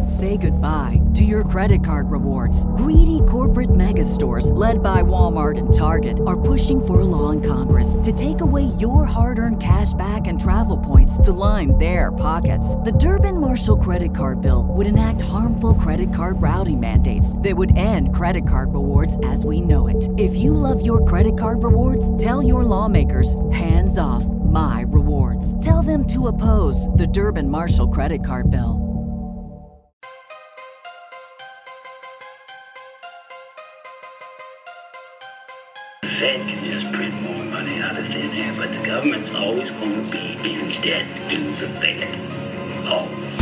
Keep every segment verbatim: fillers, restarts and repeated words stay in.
Say goodbye to your credit card rewards. Greedy corporate mega stores, led by Walmart and Target, are pushing for a law in Congress to take away your hard-earned cash back and travel points to line their pockets. The Durbin-Marshall credit card bill would enact harmful credit card routing mandates that would end credit card rewards as we know it. If you love your credit card rewards, tell your lawmakers, hands off my rewards. Tell them to oppose the Durbin-Marshall credit card bill. The Fed can just print more money out of thin air, but the government's always going to be in debt to the Fed. Always.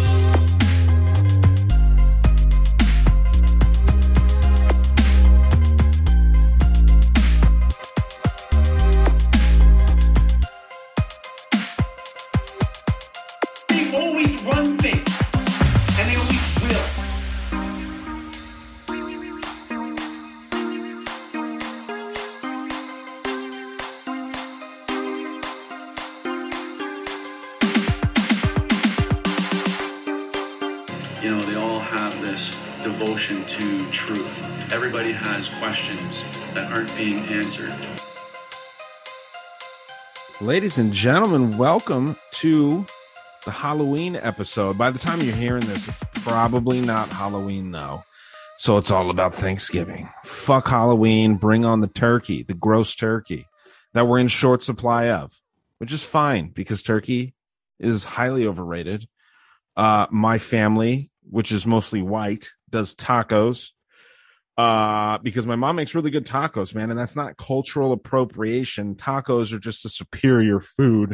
They always run things, and they always will. You know, they all have this devotion to truth. Everybody has questions that aren't being answered. Ladies and gentlemen, welcome to the Halloween episode. By the time you're hearing this, it's probably not Halloween, though. So it's all about Thanksgiving. Fuck Halloween. Bring on the turkey, the gross turkey that we're in short supply of, which is fine because turkey is highly overrated. Uh, my family, which is mostly white, does tacos uh, because my mom makes really good tacos, man. And that's not cultural appropriation. Tacos are just a superior food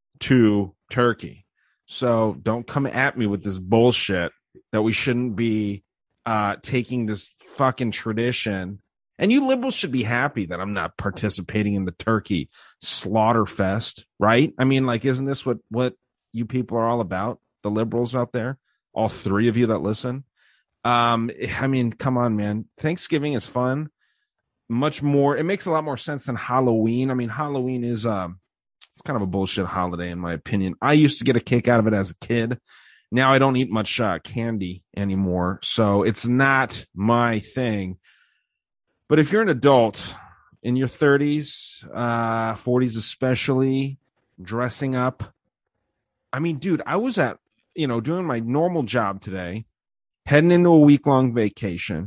to turkey. So don't come at me with this bullshit that we shouldn't be uh, taking this fucking tradition. And you liberals should be happy that I'm not participating in the turkey slaughter fest, right? I mean, like, isn't this what, what you people are all about? The liberals out there, all three of you that listen. Um, I mean, come on, man. Thanksgiving is fun. Much more. It makes a lot more sense than Halloween. I mean, Halloween is um, it's kind of a bullshit holiday, in my opinion. I used to get a kick out of it as a kid. Now I don't eat much uh, candy anymore, so it's not my thing. But if you're an adult in your thirties, uh, forties especially, dressing up, I mean, dude, I was at, you know, doing my normal job today, heading into a week-long vacation.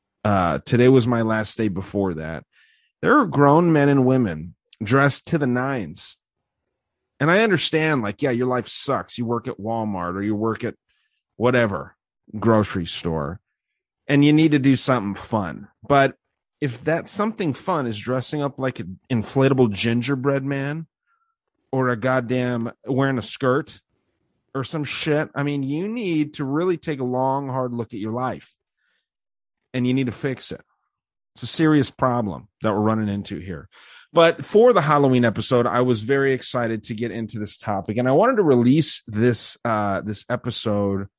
Uh, today was my last day before that. There are grown men and women dressed to the nines. And I understand, like, yeah, your life sucks. You work at Walmart or you work at whatever grocery store, and you need to do something fun. But if that something fun is dressing up like an inflatable gingerbread man or a goddamn wearing a skirt or some shit, I mean, you need to really take a long, hard look at your life, and you need to fix it. It's a serious problem that we're running into here. But for the Halloween episode, I was very excited to get into this topic, and I wanted to release this uh, this episode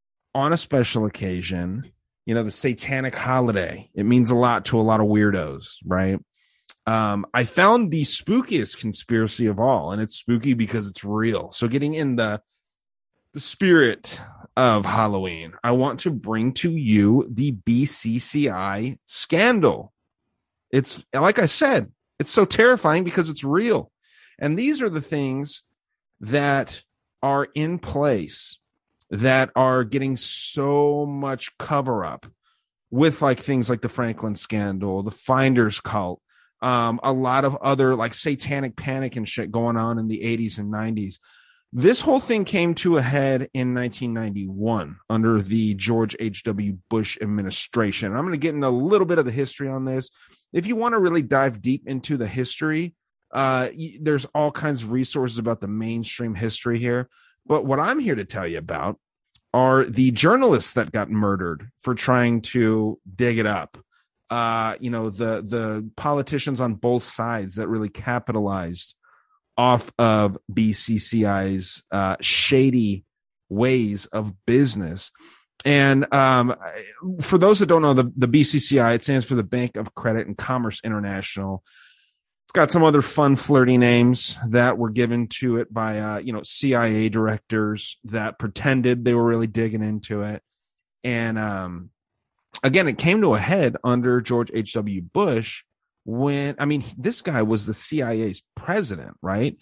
on a special occasion. You know, the satanic holiday. It means a lot to a lot of weirdos, right? Um, I found the spookiest conspiracy of all, and it's spooky because it's real. So getting in the the spirit of Halloween, I want to bring to you the B C C I scandal. It's, like I said, it's so terrifying because it's real. And these are the things that are in place that are getting so much cover up with, like, things like the Franklin scandal, the Finders cult, um, a lot of other, like, satanic panic and shit going on in the eighties and nineties. This whole thing came to a head in nineteen ninety-one under the George H W. Bush administration. I'm going to get into a little bit of the history on this. If you want to really dive deep into the history, uh, there's all kinds of resources about the mainstream history here. But what I'm here to tell you about are the journalists that got murdered for trying to dig it up. Uh, you know, the the politicians on both sides that really capitalized off of B C C I's uh, shady ways of business. And um, for those that don't know, the, the B C C I, it stands for the Bank of Credit and Commerce International. It's got some other fun, flirty names that were given to it by, uh, you know, C I A directors that pretended they were really digging into it. And um, again, it came to a head under George H W. Bush when, I mean, this guy was the C I A's president, right?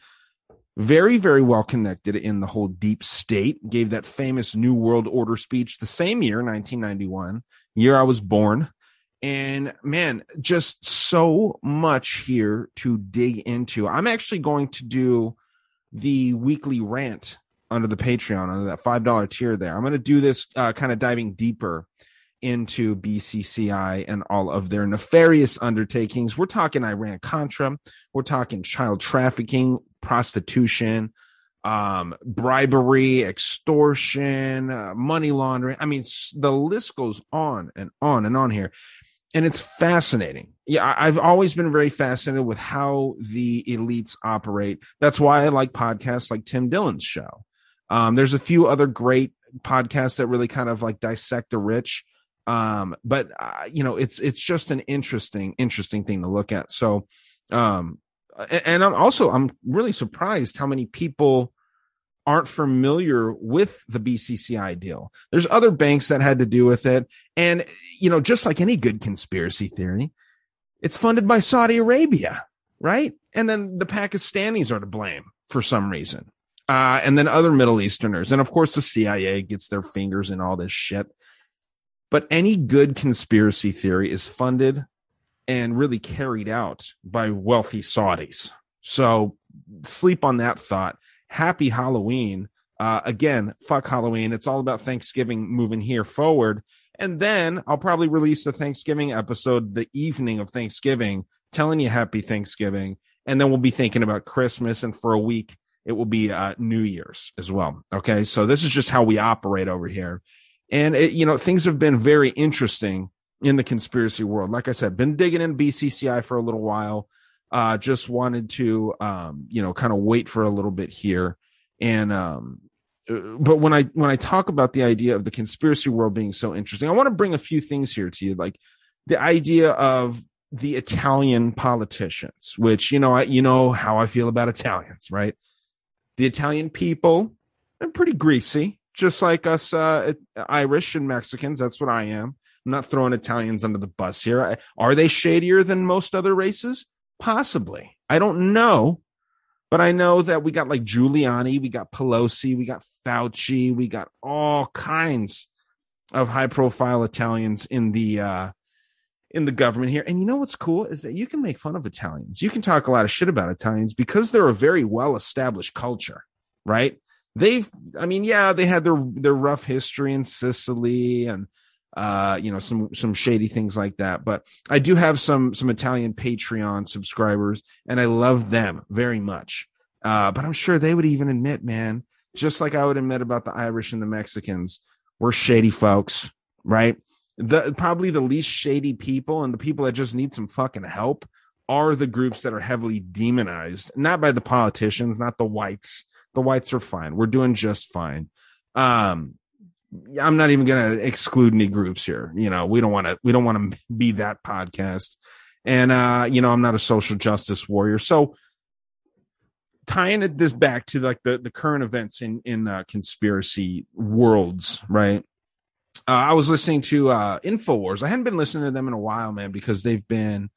Very, very well connected in the whole deep state, gave that famous New World Order speech the same year, nineteen ninety-one, year I was born. And man, just so much here to dig into. I'm actually going to do the weekly rant under the Patreon, under that five dollar tier there. I'm going to do this uh, kind of diving deeper into B C C I and all of their nefarious undertakings. We're talking Iran-Contra. We're talking child trafficking, prostitution, um, bribery, extortion, uh, money laundering. I mean, the list goes on and on and on here. And it's fascinating. Yeah, I've always been very fascinated with how the elites operate. That's why I like podcasts like Tim Dillon's show. Um, there's a few other great podcasts that really kind of like dissect the rich. Um, but, uh, you know, it's it's just an interesting, interesting thing to look at. So, um, and, and I'm also, I'm really surprised how many people aren't familiar with the B C C I deal. There's other banks that had to do with it. And, you know, just like any good conspiracy theory, it's funded by Saudi Arabia, right? And then the Pakistanis are to blame for some reason. Uh, and then other Middle Easterners. And of course, the C I A gets their fingers in all this shit. But any good conspiracy theory is funded and really carried out by wealthy Saudis. So sleep on that thought. Happy Halloween. Uh, again, fuck Halloween. It's all about Thanksgiving moving here forward. And then I'll probably release the Thanksgiving episode the evening of Thanksgiving, telling you happy Thanksgiving. And then we'll be thinking about Christmas. And for a week, it will be uh, New Year's as well. Okay. So this is just how we operate over here. And, it, you know, things have been very interesting in the conspiracy world. Like I said, been digging in B C C I for a little while. Uh, just wanted to, um, you know, kind of wait for a little bit here. And, um, but when I, when I talk about the idea of the conspiracy world being so interesting, I want to bring a few things here to you, like the idea of the Italian politicians, which, you know, I, you know how I feel about Italians, right? The Italian people are pretty greasy, just like us, uh, Irish and Mexicans. That's what I am. I'm not throwing Italians under the bus here. Are they shadier than most other races? Possibly. I don't know, but I know that we got like Giuliani, we got Pelosi, we got Fauci, we got all kinds of high profile Italians in the, uh, in the government here. And you know what's cool is that you can make fun of Italians. You can talk a lot of shit about Italians because they're a very well established culture, right? They've, I mean, yeah, they had their, their rough history in Sicily and, uh, you know, some, some shady things like that. But I do have some, some Italian Patreon subscribers and I love them very much. Uh, but I'm sure they would even admit, man, just like I would admit about the Irish and the Mexicans, we're shady folks, right? The, probably the least shady people and the people that just need some fucking help are the groups that are heavily demonized, not by the politicians, not the whites. The whites are fine. We're doing just fine. Um, I'm not even going to exclude any groups here. You know, we don't want to, we don't want to be that podcast. And, uh, you know, I'm not a social justice warrior. So tying it, this back to like the, the current events in, in, uh, conspiracy worlds, right? Uh, I was listening to, uh, InfoWars. I hadn't been listening to them in a while, man, because they've been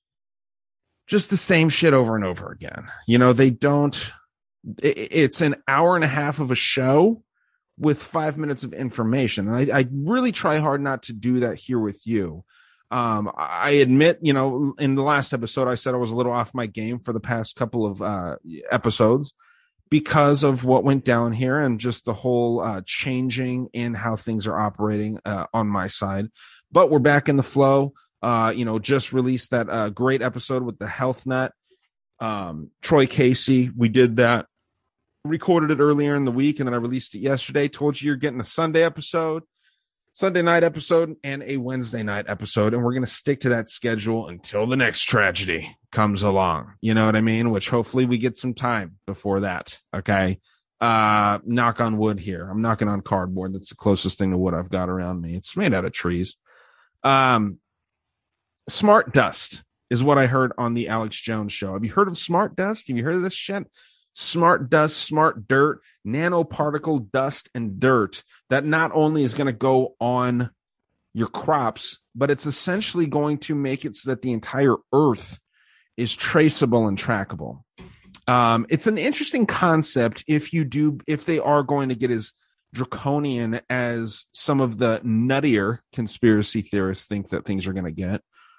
just the same shit over and over again. You know, they don't, it, it's an hour and a half of a show with five minutes of information. And I, I really try hard not to do that here with you. Um, I admit, you know, in the last episode, I said I was a little off my game for the past couple of uh, episodes because of what went down here and just the whole uh, changing in how things are operating uh, on my side. But we're back in the flow. Uh, you know, just released that uh, great episode with the Health Nut. Um, Troy Casey, we did that. Recorded it earlier in the week and then I released it yesterday. Told you you're getting a Sunday episode, Sunday night episode, and a Wednesday night episode. And we're going to stick to that schedule until the next tragedy comes along. You know what I mean? Which hopefully we get some time before that. Okay. Uh, knock on wood here. I'm knocking on cardboard. That's the closest thing to wood I've got around me. It's made out of trees. Um, Smart Dust is what I heard on the Alex Jones show. Have you heard of smart dust? Have you heard of this shit? Smart dust, smart dirt, nanoparticle dust and dirt that not only is going to go on your crops, but it's essentially going to make it so that the entire earth is traceable and trackable. Um, it's an interesting concept if you do, if they are going to get as draconian as some of the nuttier conspiracy theorists think that things are going to get,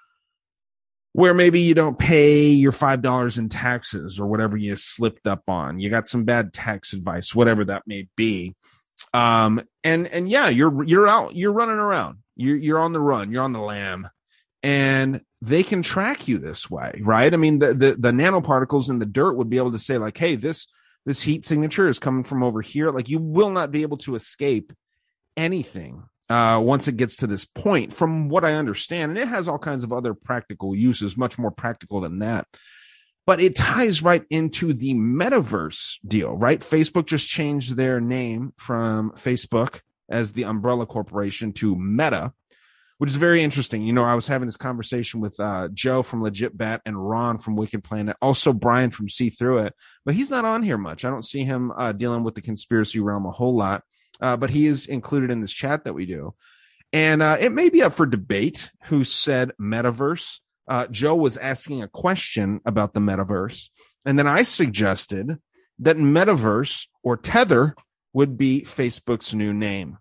where maybe you don't pay your five dollars in taxes or whatever you slipped up on. You got some bad tax advice, whatever that may be. Um, and, and yeah, you're, you're out, you're running around, you're, you're on the run, you're on the lam, and they can track you this way, right? I mean, the, the, the nanoparticles in the dirt would be able to say like, hey, this, this heat signature is coming from over here. Like, you will not be able to escape anything uh, once it gets to this point, from what I understand. And it has all kinds of other practical uses, much more practical than that. But it ties right into the metaverse deal, right? Facebook just changed their name from Facebook as the umbrella corporation to Meta, which is very interesting. You know, I was having this conversation with uh, Joe from Legit Bet and Ron from Wicked Planet, also Brian from See Through It, but he's not on here much. I don't see him uh, dealing with the conspiracy realm a whole lot, uh, but he is included in this chat that we do. And uh, it may be up for debate who said metaverse. Uh, Joe was asking a question about the metaverse, and then I suggested that metaverse or Tether would be Facebook's new name.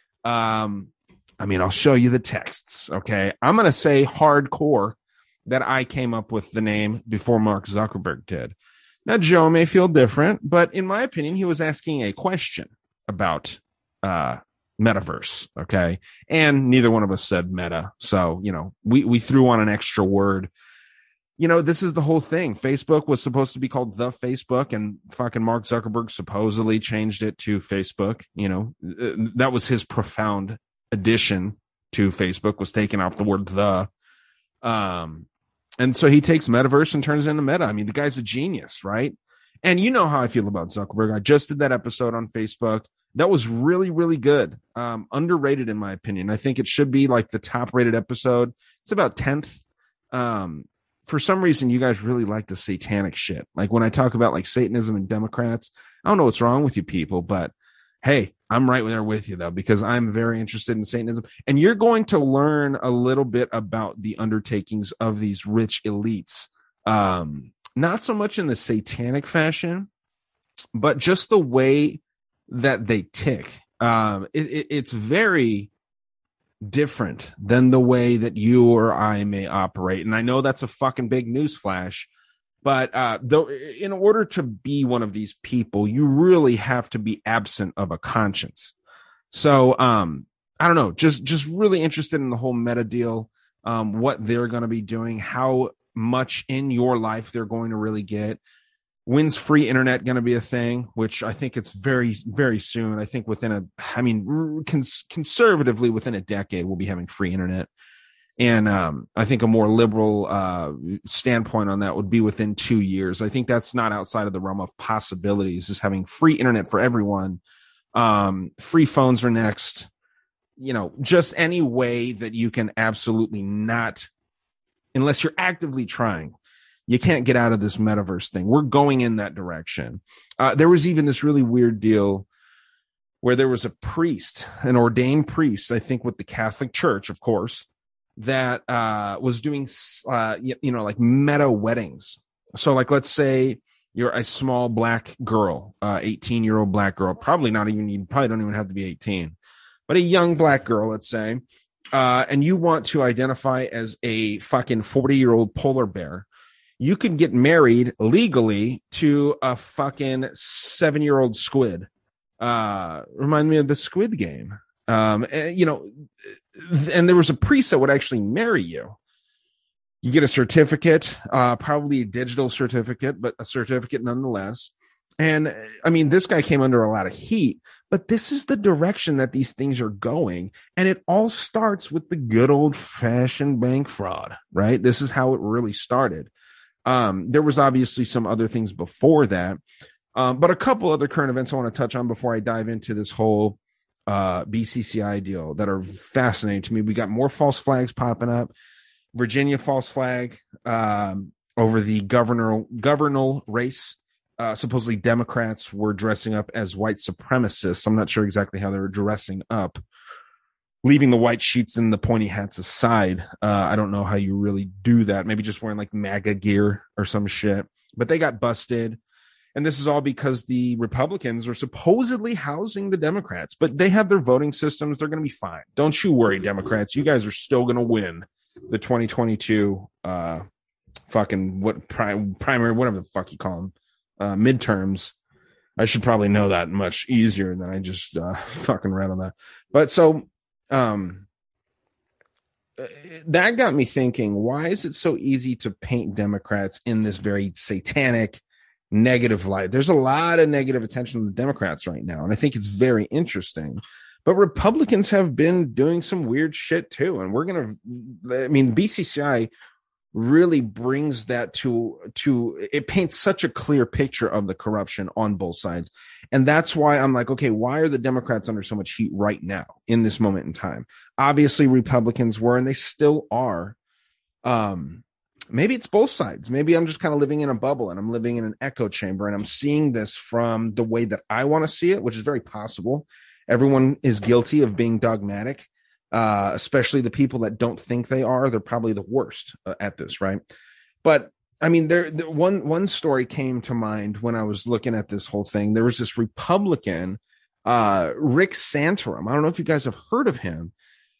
Um, I mean, I'll show you the texts, okay? I'm going to say hardcore that I came up with the name before Mark Zuckerberg did. Now, Joe may feel different, but in my opinion, he was asking a question about uh, metaverse, okay? And neither one of us said meta. So, you know, we, we threw on an extra word. You know, this is the whole thing. Facebook was supposed to be called The Facebook, and fucking Mark Zuckerberg supposedly changed it to Facebook. You know, that was his profound addition to Facebook, was taking off the word the. Um, and so he takes metaverse and turns it into meta. I mean, the guy's a genius, right? And you know how I feel about Zuckerberg. I just did that episode on Facebook. That was really, really good. Um, underrated, in my opinion. I think it should be like the top rated episode. It's about tenth. Um, for some reason, you guys really like the satanic shit. Like when I talk about like Satanism and Democrats, I don't know what's wrong with you people, but hey, I'm right there with you though, because I'm very interested in Satanism. And you're going to learn a little bit about the undertakings of these rich elites. Um, not so much in the satanic fashion, but just the way that they tick. Um, it, it, it's very different than the way that you or I may operate. And I know that's a fucking big news flash, but uh, though, in order to be one of these people, you really have to be absent of a conscience. So um, I don't know, just just really interested in the whole meta deal, um, what they're going to be doing, how much in your life they're going to really get. When's free internet going to be a thing? Which I think it's very, very soon. I think within a, I mean, cons- conservatively within a decade, we'll be having free internet. And um, I think a more liberal uh, standpoint on that would be within two years. I think that's not outside of the realm of possibilities, is having free internet for everyone. Um, free phones are next. You know, just any way that you can absolutely not, unless you're actively trying, you can't get out of this metaverse thing. We're going in that direction. Uh, there was even this really weird deal where there was a priest, an ordained priest, I think with the Catholic Church, of course, that uh, was doing, uh, you, you know, like meta weddings. So like, let's say you're a small black girl, uh, eighteen year old black girl, probably not even, you probably don't even have to be eighteen, but a young black girl, let's say, uh, and you want to identify as a fucking forty year old polar bear. You can get married legally to a fucking seven year old squid. Uh, remind me of the Squid Game. Um, and, you know, and there was a priest that would actually marry you. You get a certificate, uh, probably a digital certificate, but a certificate nonetheless. And I mean, this guy came under a lot of heat, but this is the direction that these things are going. And it all starts with the good old fashioned bank fraud, right? This is how it really started. Um, there was obviously some other things before that. Um, but a couple other current events I want to touch on before I dive into this whole uh, B C C I deal that are fascinating to me. We got more false flags popping up. Virginia false flag um, over the governor governor race. Uh, supposedly Democrats were dressing up as white supremacists. I'm not sure exactly how they were dressing up, leaving the white sheets and the pointy hats aside. Uh, I don't know how you really do that. Maybe just wearing like MAGA gear or some shit. But they got busted. And this is all because the Republicans are supposedly housing the Democrats. But they have their voting systems. They're going to be fine. Don't you worry, Democrats. You guys are still going to win the twenty twenty-two uh, fucking what prim- primary, whatever the fuck you call them. Uh, midterms. I should probably know that much easier than I just uh, fucking read on that. But so um, that got me thinking, why is it so easy to paint Democrats in this very satanic, negative light? There's a lot of negative attention on the Democrats right now, and I think it's very interesting. But Republicans have been doing some weird shit too. And we're going to, I mean, B C C I really brings that to to it paints such a clear picture of the corruption on both sides. And that's why I'm like, okay, why are the Democrats under so much heat right now in this moment in time? Obviously Republicans were, and they still are. Um, maybe it's both sides. Maybe I'm just kind of living in a bubble and I'm living in an echo chamber and I'm seeing this from the way that I want to see it, which is very possible. Everyone is guilty of being dogmatic. Uh, especially the people that don't think they are. They're probably the worst uh, at this, right? But I mean, there, there one one story came to mind when I was looking at this whole thing. There was this Republican, uh, Rick Santorum. I don't know if you guys have heard of him.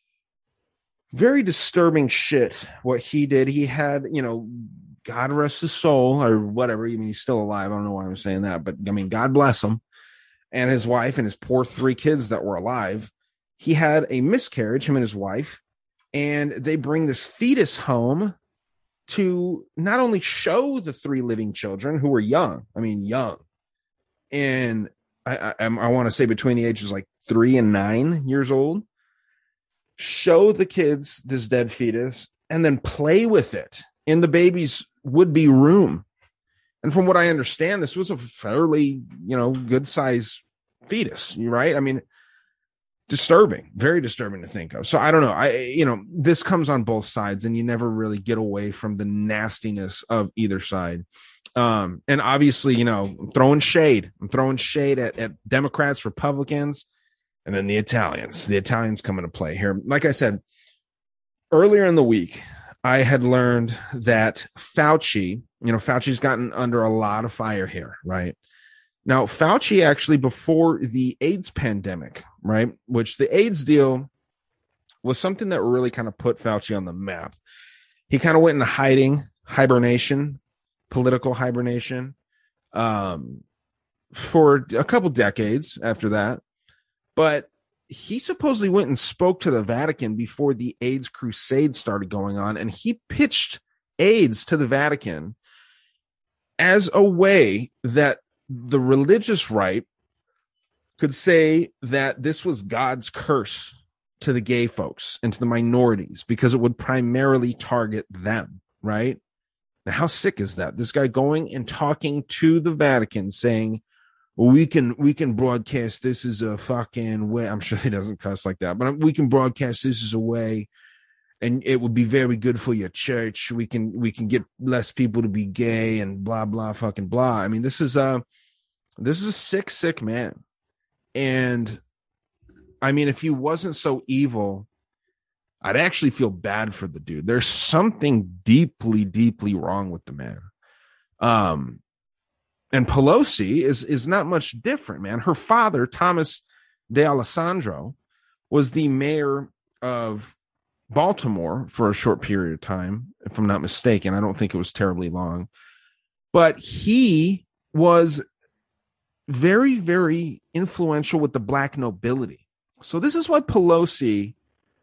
Very disturbing shit what he did. He had, you know, God rest his soul or whatever. I mean, he's still alive. I don't know why I'm saying that, but I mean, God bless him and his wife and his poor three kids that were alive. He had a miscarriage, him and his wife, and they bring this fetus home to not only show the three living children who were young, I mean, young, and I, I, I want to say between the ages like three and nine years old, show the kids this dead fetus and then play with it in the baby's would-be room. And from what I understand, this was a fairly, you know, good size fetus, right? I mean, disturbing, very disturbing to think of. So I don't know. I, you know, this comes on both sides and you never really get away from the nastiness of either side. Um, and obviously, you know, I'm throwing shade. I'm throwing shade at, at Democrats, Republicans, and then the Italians. The Italians come into play here. Like I said, earlier in the week, I had learned that Fauci, you know, Fauci's gotten under a lot of fire here, right? Now, Fauci actually, before the AIDS pandemic, right, which the AIDS deal was something that really kind of put Fauci on the map. He kind of went into hiding, hibernation, political hibernation, um, for a couple decades after that. But he supposedly went and spoke to the Vatican before the AIDS crusade started going on, and he pitched AIDS to the Vatican as a way that the religious right could say that this was God's curse to the gay folks and to the minorities because it would primarily target them, right? Now, how sick is that? This guy going and talking to the Vatican saying, well, we can we can broadcast this as a fucking way. I'm sure he doesn't cuss like that, but we can broadcast this as a way, and it would be very good for your church. We can we can get less people to be gay and blah blah fucking blah. I mean, this is a this is a sick sick man, and I mean, if he wasn't so evil, I'd actually feel bad for the dude. There's something deeply deeply wrong with the man. Um. And Pelosi is is not much different, man. Her father, Thomas D'Alessandro, was the mayor of Baltimore for a short period of time, if I'm not mistaken. I don't think it was terribly long. But he was very, very influential with the black nobility. So this is why Pelosi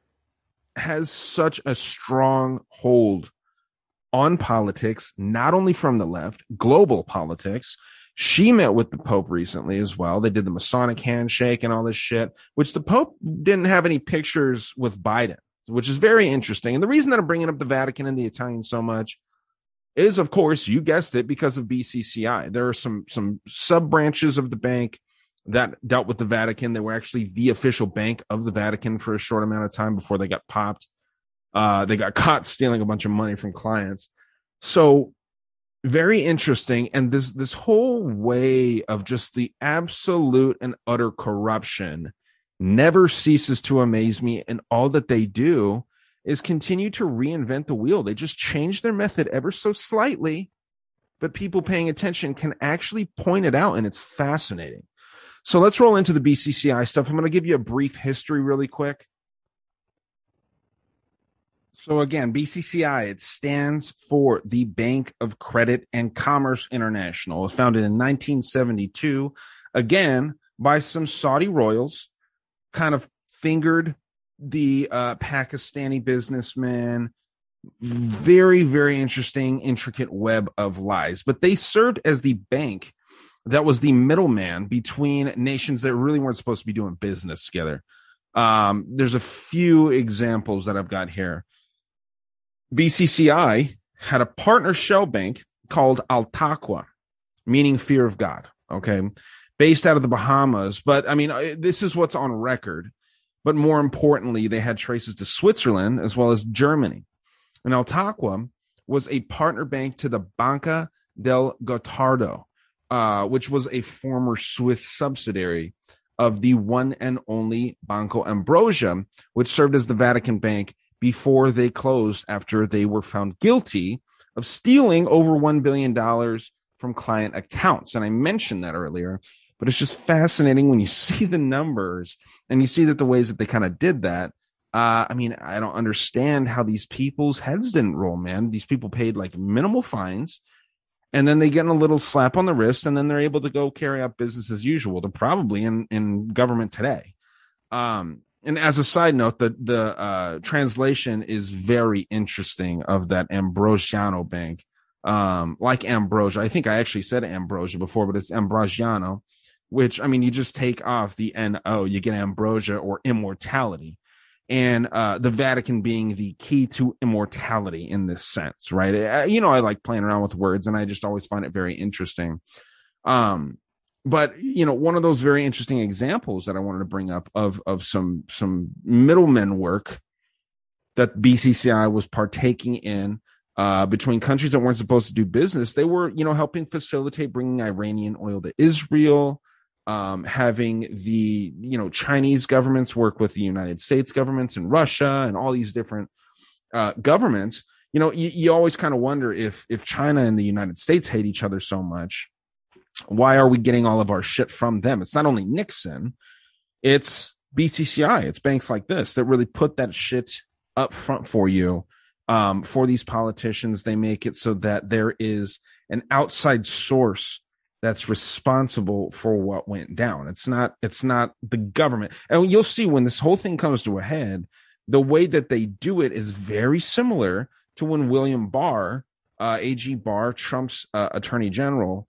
has such a strong hold on politics, not only from the left, global politics. She met with the Pope recently as well. They did the Masonic handshake and all this shit, which the Pope didn't have any pictures with Biden, which is very interesting. And the reason that I'm bringing up the Vatican and the Italians so much is, of course, you guessed it, because of B C C I. There are some, some sub branches of the bank that dealt with the Vatican. They were actually the official bank of the Vatican for a short amount of time before they got popped. Uh, they got caught stealing a bunch of money from clients. So very interesting. And this, this whole way of just the absolute and utter corruption never ceases to amaze me. And all that they do is continue to reinvent the wheel. They just change their method ever so slightly, but people paying attention can actually point it out, and it's fascinating. So let's roll into the B C C I stuff. I'm going to give you a brief history really quick. So again, B C C I, it stands for the Bank of Credit and Commerce International. It was founded in nineteen seventy-two, again, by some Saudi royals, kind of fingered the uh, Pakistani businessman. Very, very interesting, intricate web of lies. But they served as the bank that was the middleman between nations that really weren't supposed to be doing business together. Um, there's a few examples that I've got here. B C C I had a partner shell bank called Al Taqwa, meaning fear of God, okay, based out of the Bahamas. But I mean, this is what's on record. But more importantly, they had traces to Switzerland as well as Germany. And Al Taqwa was a partner bank to the Banca del Gottardo, uh, which was a former Swiss subsidiary of the one and only Banco Ambrosia, which served as the Vatican Bank before they closed after they were found guilty of stealing over one billion dollars from client accounts. And I mentioned that earlier, but it's just fascinating when you see the numbers and you see that the ways that they kind of did that. Uh, I mean, I don't understand how these people's heads didn't roll, man. These people paid like minimal fines, and then they get a little slap on the wrist, and then they're able to go carry out business as usual. They're probably in, in government today. Um, and as a side note, the, the, uh, translation is very interesting of that Ambrosiano Bank. Um, like Ambrosia. I think I actually said Ambrosia before, but it's Ambrosiano, which, I mean, you just take off the N O, you get Ambrosia or immortality. And, uh, the Vatican being the key to immortality in this sense, right? I, you know, I like playing around with words, and I just always find it very interesting. Um, But, you know, one of those very interesting examples that I wanted to bring up of, of some, some middlemen work that B C C I was partaking in, uh, between countries that weren't supposed to do business. They were, you know, helping facilitate bringing Iranian oil to Israel, um, having the, you know, Chinese governments work with the United States governments and Russia and all these different, uh, governments. You know, you, you always kind of wonder if, if China and the United States hate each other so much, why are we getting all of our shit from them? It's not only Nixon, it's B C C I, it's banks like this that really put that shit up front for you. Um, for these politicians, they make it so that there is an outside source that's responsible for what went down. It's not, it's not the government. And you'll see when this whole thing comes to a head, the way that they do it is very similar to when William Barr, uh, A G Barr, Trump's uh, attorney general,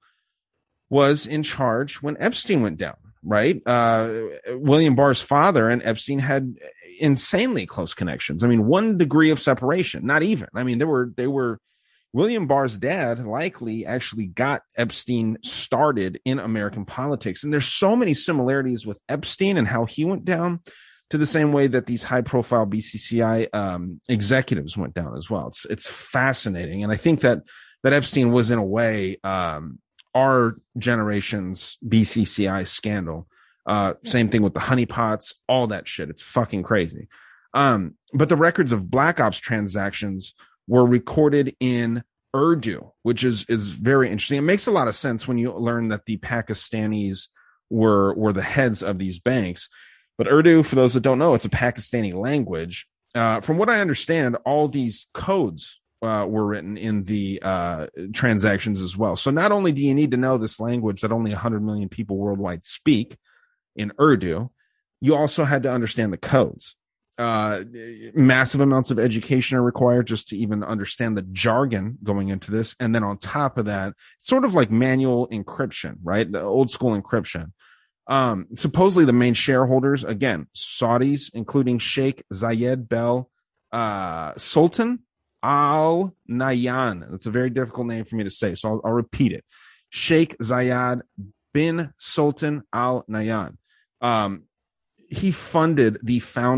was in charge when Epstein went down, right? Uh, William Barr's father and Epstein had insanely close connections. I mean, one degree of separation, not even. I mean, they were, they were, William Barr's dad likely actually got Epstein started in American politics. And there's so many similarities with Epstein and how he went down to the same way that these high profile B C C I um, executives went down as well. It's, it's fascinating. And I think that, that Epstein was in a way, um, our generation's B C C I scandal. Uh, same thing with the honeypots, all that shit. It's fucking crazy. Um, but the records of Black Ops transactions were recorded in Urdu, which is, is very interesting. It makes a lot of sense when you learn that the Pakistanis were, were the heads of these banks. But Urdu, for those that don't know, it's a Pakistani language. Uh, from what I understand, all these codes Uh, were written in the uh, transactions as well. So not only do you need to know this language that only one hundred million people worldwide speak in Urdu, you also had to understand the codes. Uh, massive amounts of education are required just to even understand the jargon going into this. And then on top of that, sort of like manual encryption, right? The old school encryption. Um, supposedly the main shareholders, again, Saudis, including Sheikh Zayed Bel uh, Sultan Al Nahyan. That's a very difficult name for me to say, so I'll, I'll repeat it. Sheikh Zayed bin Sultan Al Nahyan. Um, he funded the founder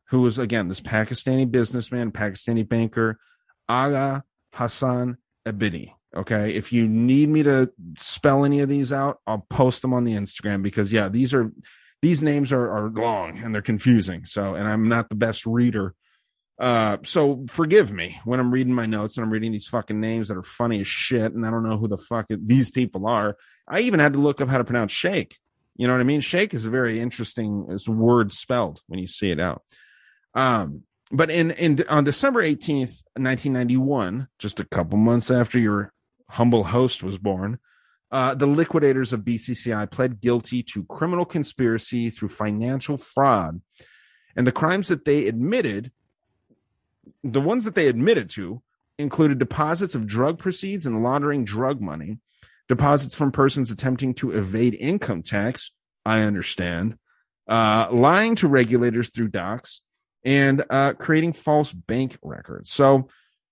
who was, again, this Pakistani businessman, Pakistani banker, Agha Hassan Abidi. Okay. If you need me to spell any of these out, I'll post them on the Instagram because, yeah, these are, these names are, are long and they're confusing. So, and I'm not the best reader. Uh, so forgive me when I'm reading my notes and I'm reading these fucking names that are funny as shit. And I don't know who the fuck it, these people are. I even had to look up how to pronounce Sheikh. You know what I mean? Sheikh is a very interesting it's word spelled when you see it out. Um, but in, in, on December eighteenth, nineteen ninety-one, just a couple months after your humble host was born, uh, the liquidators of B C C I pled guilty to criminal conspiracy through financial fraud. And the crimes that they admitted The ones that they admitted to included deposits of drug proceeds and laundering drug money, deposits from persons attempting to evade income tax, I understand, uh, lying to regulators through docs, and uh, creating false bank records. So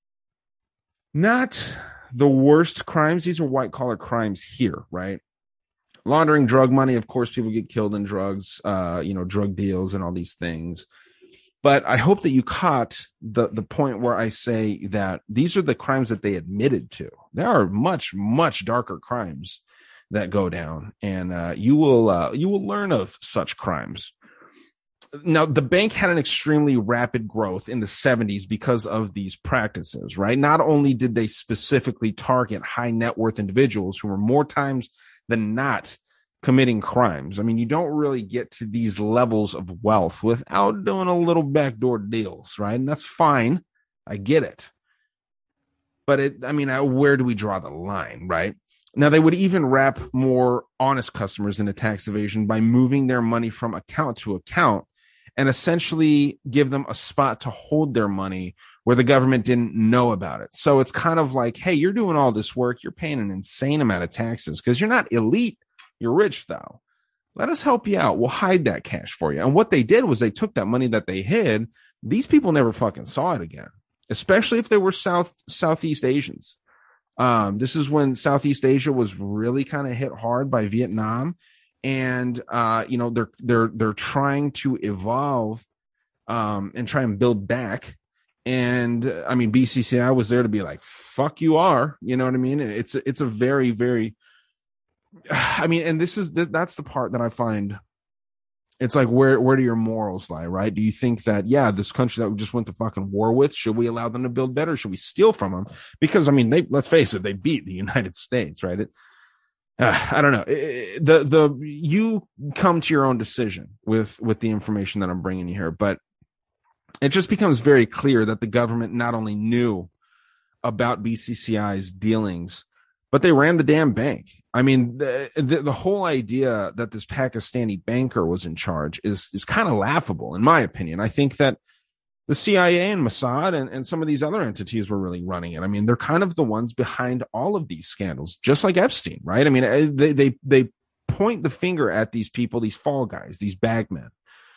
not the worst crimes. These are white-collar crimes here, right? Laundering drug money, of course, people get killed in drugs, uh, you know, drug deals and all these things. But I hope that you caught the, the point where I say that these are the crimes that they admitted to. There are much, much darker crimes that go down, and uh, you will uh, you will learn of such crimes. Now, the bank had an extremely rapid growth in the seventies because of these practices, right? Not only did they specifically target high net worth individuals who were more times than not committing crimes. I mean, you don't really get to these levels of wealth without doing a little backdoor deals, right? And that's fine. I get it. But it, I mean, where do we draw the line, right? Now, they would even wrap more honest customers into tax evasion by moving their money from account to account and essentially give them a spot to hold their money where the government didn't know about it. So it's kind of like, hey, you're doing all this work. You're paying an insane amount of taxes because you're not elite. You're rich, though. Let us help you out. We'll hide that cash for you. And what they did was they took that money that they hid. These people never fucking saw it again, especially if they were South Southeast Asians. Um, this is when Southeast Asia was really kind of hit hard by Vietnam. And, uh, you know, they're they're they're trying to evolve um, and try and build back. And uh, I mean, B C C I was there to be like, fuck you are. You know what I mean? It's it's a very, very I mean, and this is, that's the part that I find, it's like, where, where do your morals lie, right? Do you think that, yeah, this country that we just went to fucking war with, should we allow them to build better? Should we steal from them? Because, I mean, they, let's face it, they beat the United States, right? It, uh, I don't know. It, the, the, you come to your own decision with, with the information that I'm bringing you here, but it just becomes very clear that the government not only knew about B C C I's dealings, but they ran the damn bank. I mean, the, the, the whole idea that this Pakistani banker was in charge is, is kind of laughable, in my opinion. I think that the C I A and Mossad and, and some of these other entities were really running it. I mean, they're kind of the ones behind all of these scandals, just like Epstein, right? I mean, they, they, they point the finger at these people, these fall guys, these bagmen.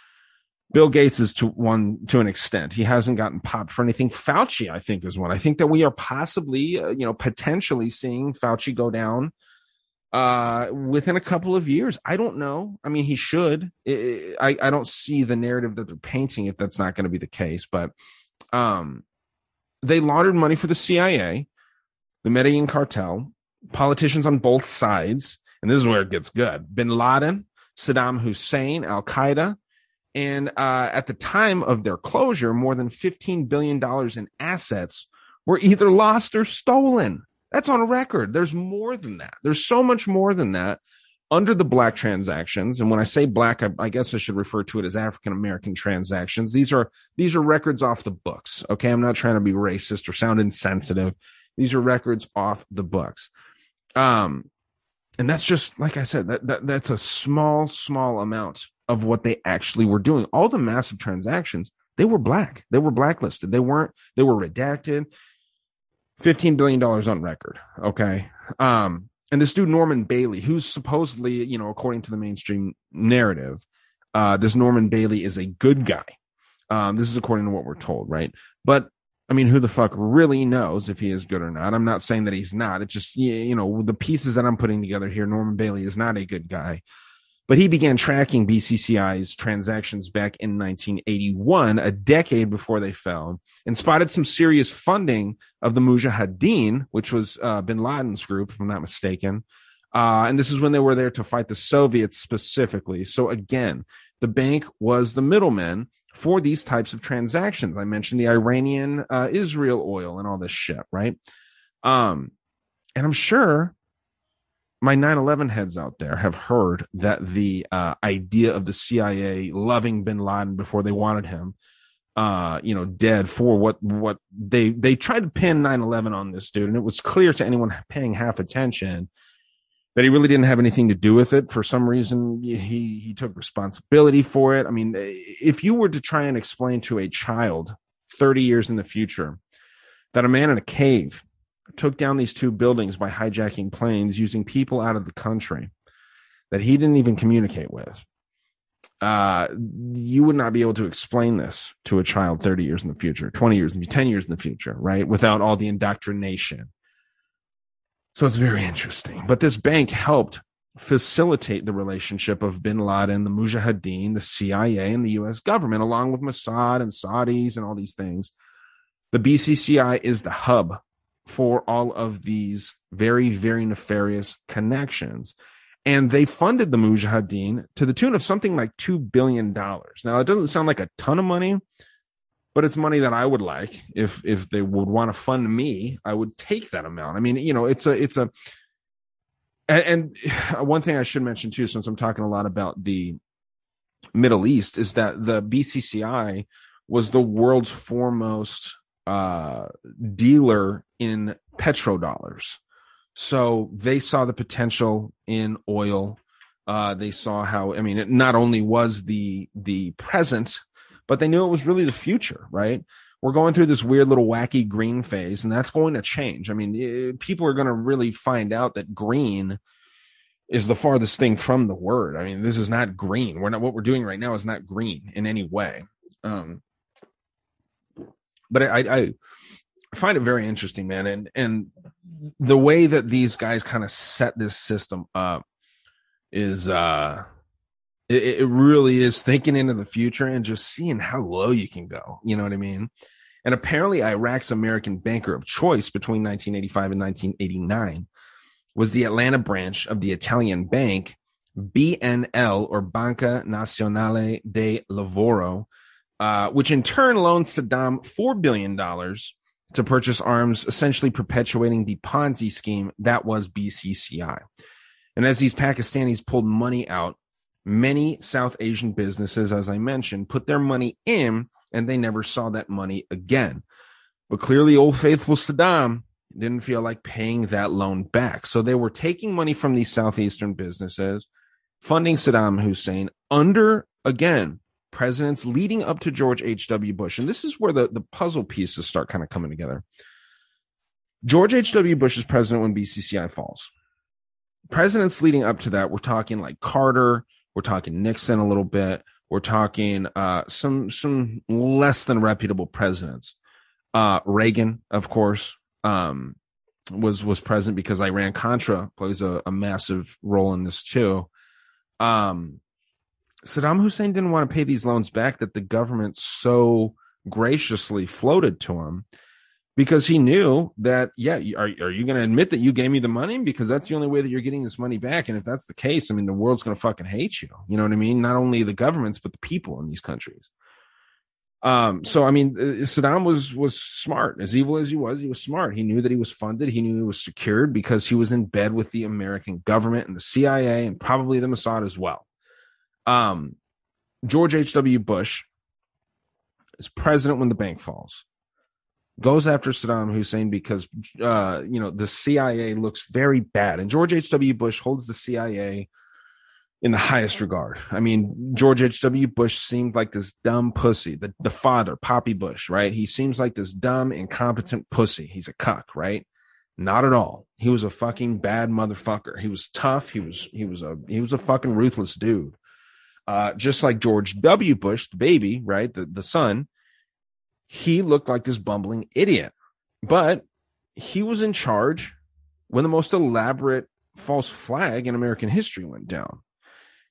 Bill Gates is to one, to an extent. He hasn't gotten popped for anything. Fauci, I think, is one. I think that we are possibly, uh, you know, potentially seeing Fauci go down uh, within a couple of years. I don't know. I mean, he should. I, I, I don't see the narrative that they're painting if that's not going to be the case. But um, they laundered money for the C I A, the Medellin cartel, politicians on both sides. And this is where it gets good. Bin Laden, Saddam Hussein, Al-Qaeda. And uh, at the time of their closure, more than fifteen billion dollars in assets were either lost or stolen. That's on record. There's more than that. There's so much more than that under the black transactions. And when I say black, I, I guess I should refer to it as African-American transactions. These are, these are records off the books. Okay. I'm not trying to be racist or sound insensitive. These are records off the books. Um, and that's just, like I said, that, that that's a small, small amount of what they actually were doing. All the massive transactions, they were black. They were blacklisted. They weren't, they were redacted. fifteen billion dollars on record. Okay. Um, and this dude, Norman Bailey, who's supposedly, you know, according to the mainstream narrative, uh, this Norman Bailey is a good guy. Um, this is according to what we're told, right? But I mean, who the fuck really knows if he is good or not? I'm not saying that he's not. It's just, you know, the pieces that I'm putting together here, Norman Bailey is not a good guy. But he began tracking B C C I's transactions back in nineteen eighty-one, a decade before they fell, and spotted some serious funding of the Mujahideen, which was uh, bin Laden's group, if I'm not mistaken. Uh, and this is when they were there to fight the Soviets specifically. So again, the bank was the middleman for these types of transactions. I mentioned the Iranian uh, Israel oil and all this shit, right? Um, and I'm sure my nine eleven heads out there have heard that the uh, idea of the C I A loving bin Laden before they wanted him, uh, you know, dead for what what they they tried to pin nine eleven on this dude, and it was clear to anyone paying half attention that he really didn't have anything to do with it. For some reason, he he took responsibility for it. I mean, if you were to try and explain to a child thirty years in the future that a man in a cave took down these two buildings by hijacking planes using people out of the country that he didn't even communicate with, uh, you would not be able to explain this to a child thirty years in the future, twenty years, ten years in the future, right? Without all the indoctrination. So it's very interesting. But this bank helped facilitate the relationship of bin Laden, the Mujahideen, the C I A, and the U S government, along with Mossad and Saudis and all these things. The B C C I is the hub for all of these very, very nefarious connections. And they funded the Mujahideen to the tune of something like two billion dollars. Now, it doesn't sound like a ton of money, but it's money that I would like. If if they would want to fund me, I would take that amount. I mean, you know, it's a, it's a, and, and one thing I should mention too, since I'm talking a lot about the Middle East, is that the B C C I was the world's foremost uh, dealer in petrodollars. So they saw the potential in oil. Uh, they saw how, I mean, it not only was the, the present, but they knew it was really the future, right? We're going through this weird little wacky green phase, and that's going to change. I mean, it, people are going to really find out that green is the farthest thing from the word. I mean, this is not green. We're not, what we're doing right now is not green in any way. Um, but I, I, I find it very interesting, man. And, and the way that these guys kind of set this system up is, uh, it, it really is thinking into the future and just seeing how low you can go. You know what I mean? And apparently Iraq's American banker of choice between nineteen eighty-five and nineteen eighty-nine was the Atlanta branch of the Italian bank B N L, or Banca Nazionale del Lavoro, uh, which in turn loaned Saddam four billion dollars to purchase arms, essentially perpetuating the Ponzi scheme that was B C C I. And as these Pakistanis pulled money out, many South Asian businesses, as I mentioned, put their money in, and they never saw that money again. But clearly, old faithful Saddam didn't feel like paying that loan back. So they were taking money from these Southeastern businesses, funding Saddam Hussein under, again, presidents leading up to George H W. Bush. And this is where the, the puzzle pieces start kind of coming together. George H W. Bush is president when B C C I falls. Presidents leading up to that, we're talking like Carter, we're talking Nixon a little bit, we're talking uh, some some less than reputable presidents. Uh, Reagan, of course, um, was was present because Iran-Contra plays a, a massive role in this too. Um, Saddam Hussein didn't want to pay these loans back that the government so graciously floated to him, because he knew that, yeah, are, are you going to admit that you gave me the money? Because that's the only way that you're getting this money back. And if that's the case, I mean, the world's going to fucking hate you. You know what I mean? Not only the governments, but the people in these countries. Um, so, I mean, Saddam was, was smart. As evil as he was, he was smart. He knew that he was funded. He knew he was secured because he was in bed with the American government and the C I A and probably the Mossad as well. Um, George H W. Bush is president when the bank falls. Goes after Saddam Hussein because, uh, you know, the C I A looks very bad. And George H W. Bush holds the C I A in the highest regard. I mean, George H W. Bush seemed like this dumb pussy, the, the father, Poppy Bush, right? He seems like this dumb, incompetent pussy. He's a cuck, right? Not at all. He was a fucking bad motherfucker. He was tough. He was, he was a, he was a fucking ruthless dude. Uh, just like George W. Bush, the baby, right? The, the son. He looked like this bumbling idiot, but he was in charge when the most elaborate false flag in American history went down.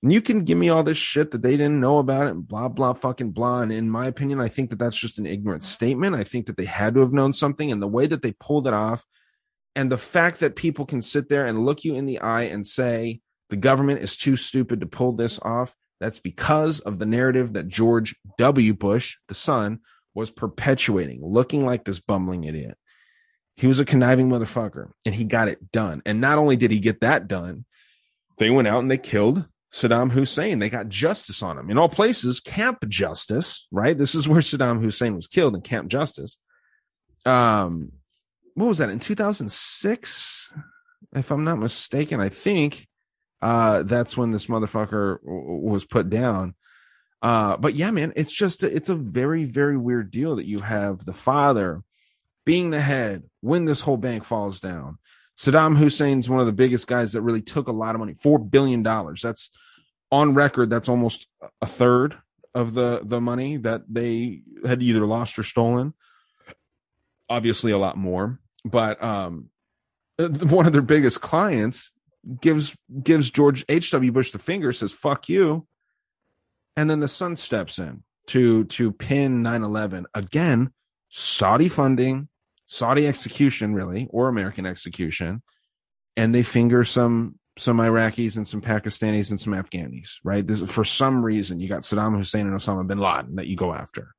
And you can give me all this shit that they didn't know about it and blah, blah, fucking blah. And in my opinion, I think that that's just an ignorant statement. I think that they had to have known something, and the way that they pulled it off, and the fact that people can sit there and look you in the eye and say the government is too stupid to pull this off, that's because of the narrative that George W. Bush, the son, was perpetuating, looking like this bumbling idiot. He was a conniving motherfucker, and he got it done. And not only did he get that done, they went out and they killed Saddam Hussein. They got justice on him. In all places, Camp Justice, right? This is where Saddam Hussein was killed, in Camp Justice. Um, what was that, in two thousand six? If I'm not mistaken, I think uh, that's when this motherfucker w- was put down. Uh, but yeah, man, it's just, a, it's a very, very weird deal that you have the father being the head when this whole bank falls down. Saddam Hussein's one of the biggest guys that really took a lot of money, four billion dollars. That's on record. That's almost a third of the, the money that they had either lost or stolen. Obviously a lot more, but um, one of their biggest clients gives, gives George H W. Bush the finger, says, fuck you. And then the son steps in to, to pin nine eleven. Again, Saudi funding, Saudi execution, really, or American execution, and they finger some some Iraqis and some Pakistanis and some Afghanis, right? This, for some reason, you got Saddam Hussein and Osama bin Laden that you go after.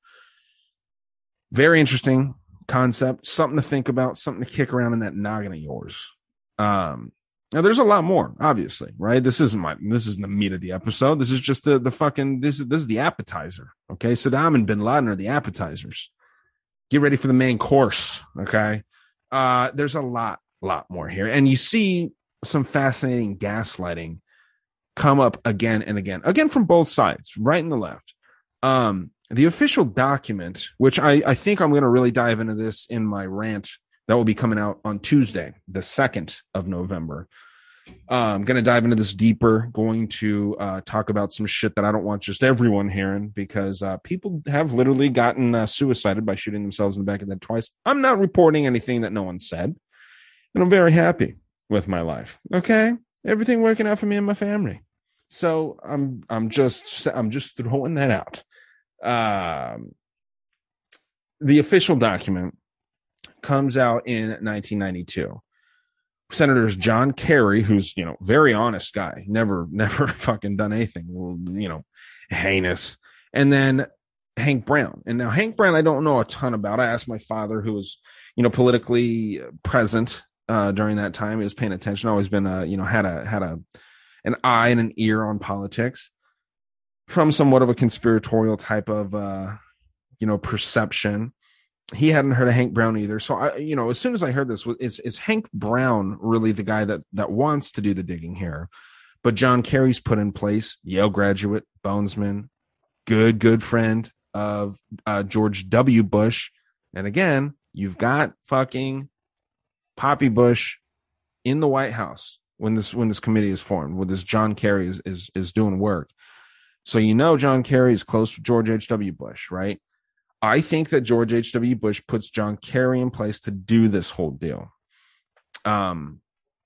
Very interesting concept, something to think about, something to kick around in that noggin of yours. Um, now, there's a lot more, obviously, right? This isn't my, this isn't the meat of the episode. This is just the the fucking, this is this is the appetizer, okay? Saddam and bin Laden are the appetizers. Get ready for the main course, okay? Uh, there's a lot, lot more here. And you see some fascinating gaslighting come up again and again. Again, from both sides, right and the left. Um, the official document, which I, I think I'm going to really dive into this in my rant that will be coming out on Tuesday, the second of November. Uh, I'm going to dive into this deeper, going to uh, talk about some shit that I don't want just everyone hearing, because uh, people have literally gotten uh, suicided by shooting themselves in the back of the head twice. I'm not reporting anything that no one said, and I'm very happy with my life. Okay, everything working out for me and my family. So I'm I'm just I'm just throwing that out. Um, the official document comes out in nineteen ninety-two. Senators John Kerry, who's, you know, very honest guy, never, never fucking done anything, you know, heinous. And then Hank Brown. And now Hank Brown, I don't know a ton about. I asked my father, who was, you know, politically present uh, during that time. He was paying attention. Always been a, you know, had a, had a, an eye and an ear on politics from somewhat of a conspiratorial type of, uh, you know, perception. He hadn't heard of Hank Brown either. So I, you know, as soon as I heard this, is, is Hank Brown really the guy that, that wants to do the digging here? But John Kerry's put in place, Yale graduate, bonesman, good, good friend of uh, George W. Bush. And again, you've got fucking Poppy Bush in the White House when this, when this committee is formed, when this John Kerry is, is, is doing work. So, you know, John Kerry is close with George H W. Bush, right? I think that George H W. Bush puts John Kerry in place to do this whole deal. Um,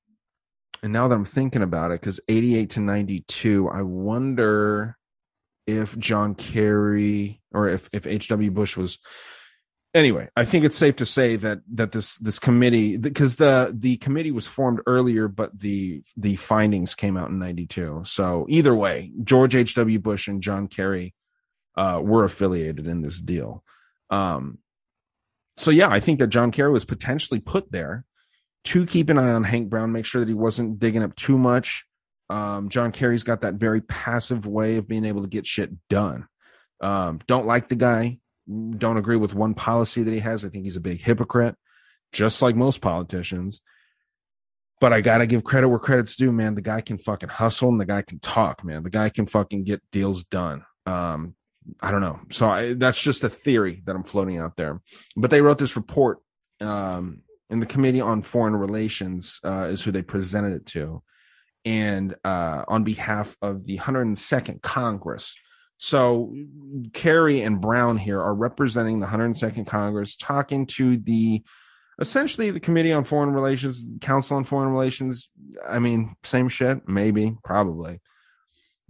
and now that I'm thinking about it, because eighty-eight to ninety-two, I wonder if John Kerry or if, if H W. Bush was. Anyway, I think it's safe to say that that this this committee, because the the committee was formed earlier, but the the findings came out in ninety-two. So either way, George H W. Bush and John Kerry Uh, were affiliated in this deal. Um, so yeah, I think that John Kerry was potentially put there to keep an eye on Hank Brown, make sure that he wasn't digging up too much. Um, John Kerry's got that very passive way of being able to get shit done. Um, don't like the guy. Don't agree with one policy that he has. I think he's a big hypocrite, just like most politicians. But I gotta give credit where credit's due, man. The guy can fucking hustle and the guy can talk, man. The guy can fucking get deals done. Um, I don't know. So I, that's just a theory that I'm floating out there. But they wrote this report, um, and the Committee on Foreign Relations uh, is who they presented it to, and uh, on behalf of the one hundred second Congress. So Kerry and Brown here are representing the one hundred second Congress, talking to the essentially the Committee on Foreign Relations, Council on Foreign Relations. I mean, same shit, maybe, probably.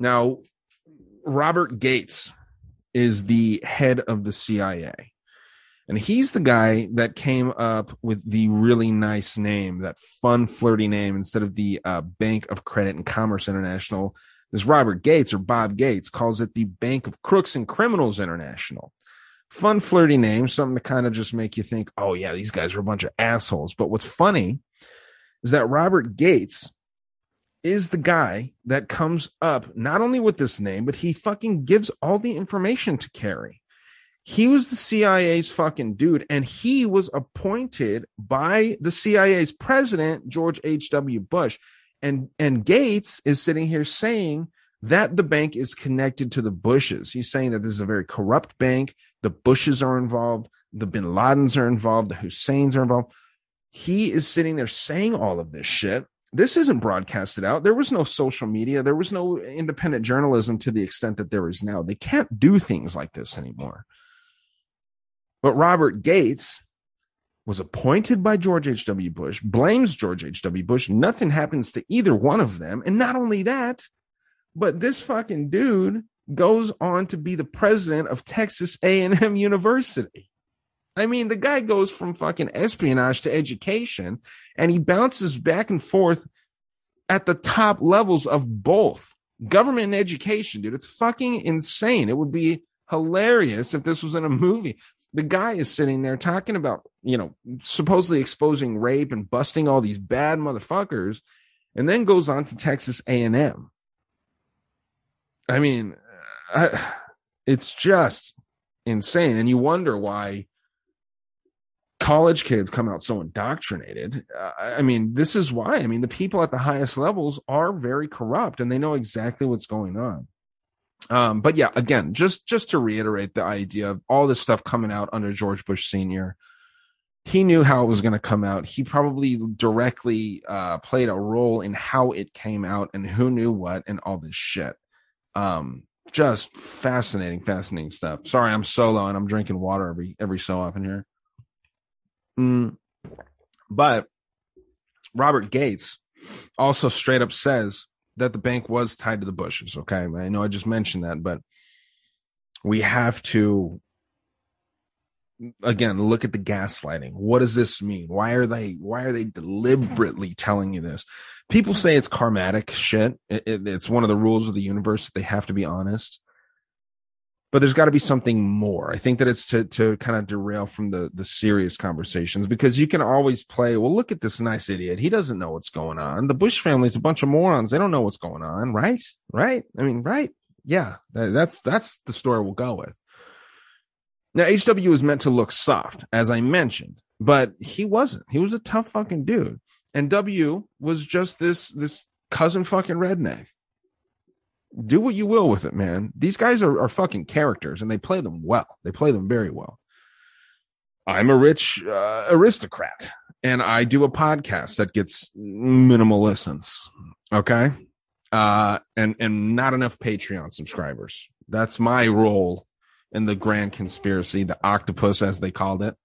Now, Robert Gates is the head of the C I A. And he's the guy that came up with the really nice name, that fun, flirty name, instead of the uh, Bank of Credit and Commerce International. This Robert Gates, or Bob Gates, calls it the Bank of Crooks and Criminals International. Fun, flirty name, something to kind of just make you think, oh, yeah, these guys are a bunch of assholes. But what's funny is that Robert Gates is the guy that comes up not only with this name, but he fucking gives all the information to Kerry. He was the C I A's fucking dude, and he was appointed by the C I A's president, George H W. Bush. And, and Gates is sitting here saying that the bank is connected to the Bushes. He's saying that this is a very corrupt bank. The Bushes are involved. The Bin Ladens are involved. The Husseins are involved. He is sitting there saying all of this shit. This isn't broadcasted out. There was no social media. There was no independent journalism to the extent that there is now. They can't do things like this anymore. But Robert Gates was appointed by George H W. Bush, blames George H W. Bush. Nothing happens to either one of them. And not only that, but this fucking dude goes on to be the president of Texas A and M University. I mean, the guy goes from fucking espionage to education, and he bounces back and forth at the top levels of both government and education, dude. It's fucking insane. It would be hilarious if this was in a movie. The guy is sitting there talking about, you know, supposedly exposing rape and busting all these bad motherfuckers, and then goes on to Texas A and M. I mean, I, it's just insane. And you wonder why college kids come out so indoctrinated. Uh, I mean, this is why. I mean, the people at the highest levels are very corrupt, and they know exactly what's going on. Um, but yeah, again, just, just to reiterate the idea of all this stuff coming out under George Bush Senior, he knew how it was going to come out. He probably directly uh, played a role in how it came out and who knew what and all this shit. Um, just fascinating, fascinating stuff. Sorry, I'm solo and I'm drinking water every, every so often here. Mm. But Robert Gates also straight up says that the bank was tied to the Bushes. Okay. I know I just mentioned that, but we have to, again, look at the gaslighting. What does this mean? Why are they, why are they deliberately telling you this? People say it's karmatic shit. It, it, it's one of the rules of the universe that they have to be honest, but there's got to be something more. I think that it's to, to kind of derail from the, the serious conversations, because you can always play, well, look at this nice idiot. He doesn't know what's going on. The Bush family's a bunch of morons. They don't know what's going on. Right. Right. I mean, right. Yeah. That's, that's the story we'll go with. Now, H W is meant to look soft, as I mentioned, but he wasn't. He was a tough fucking dude. And W was just this, this cousin fucking redneck. Do what you will with it, man. These guys are, are fucking characters, and they play them well. They play them very well. I'm a rich uh, aristocrat, and I do a podcast that gets minimal listens. Okay. Uh, and, and not enough Patreon subscribers. That's my role in the grand conspiracy, the octopus, as they called it.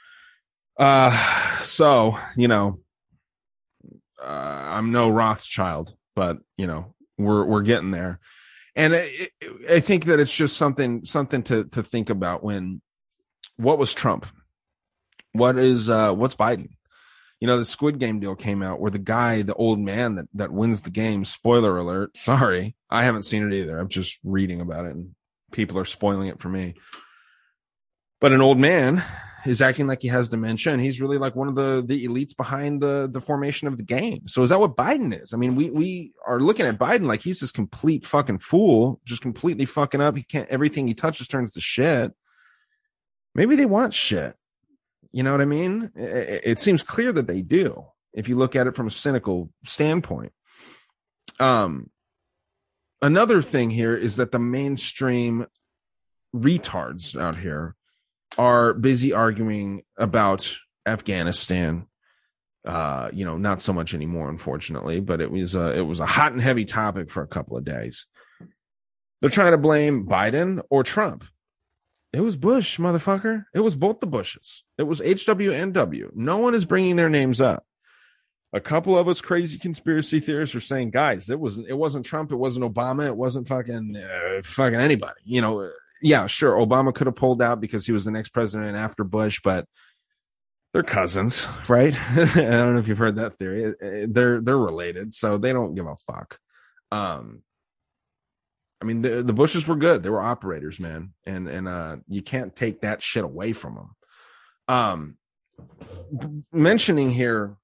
Uh, so, you know, uh, I'm no Rothschild, but, you know, we're, we're getting there. And I, I think that it's just something, something to, to think about when, what was Trump? What is, uh, what's Biden? You know, the Squid Game deal came out where the guy, the old man that, that wins the game, spoiler alert. Sorry. I haven't seen it either. I'm just reading about it, and people are spoiling it for me. But an old man is acting like he has dementia, and he's really like one of the, the elites behind the, the formation of the game. So is that what Biden is? I mean, we, we are looking at Biden like he's this complete fucking fool, just completely fucking up. He can't, everything he touches turns to shit. Maybe they want shit. You know what I mean? It, it seems clear that they do, if you look at it from a cynical standpoint. Um, another thing here is that the mainstream retards out here are busy arguing about Afghanistan. Uh, you know, not so much anymore, unfortunately, but it was a, it was a hot and heavy topic for a couple of days. They're trying to blame Biden or Trump. It was Bush, motherfucker. It was both the Bushes. It was H W and W. No one is bringing their names up. A couple of us crazy conspiracy theorists are saying, guys, it wasn't, it wasn't Trump. It wasn't Obama. It wasn't fucking, uh, fucking anybody. You know, yeah, sure. Obama could have pulled out because he was the next president after Bush, but they're cousins, right? I don't know if you've heard that theory. They're, they're related, so they don't give a fuck. Um, I mean, the, the Bushes were good. They were operators, man. And, and, uh, you can't take that shit away from them. Um, mentioning here,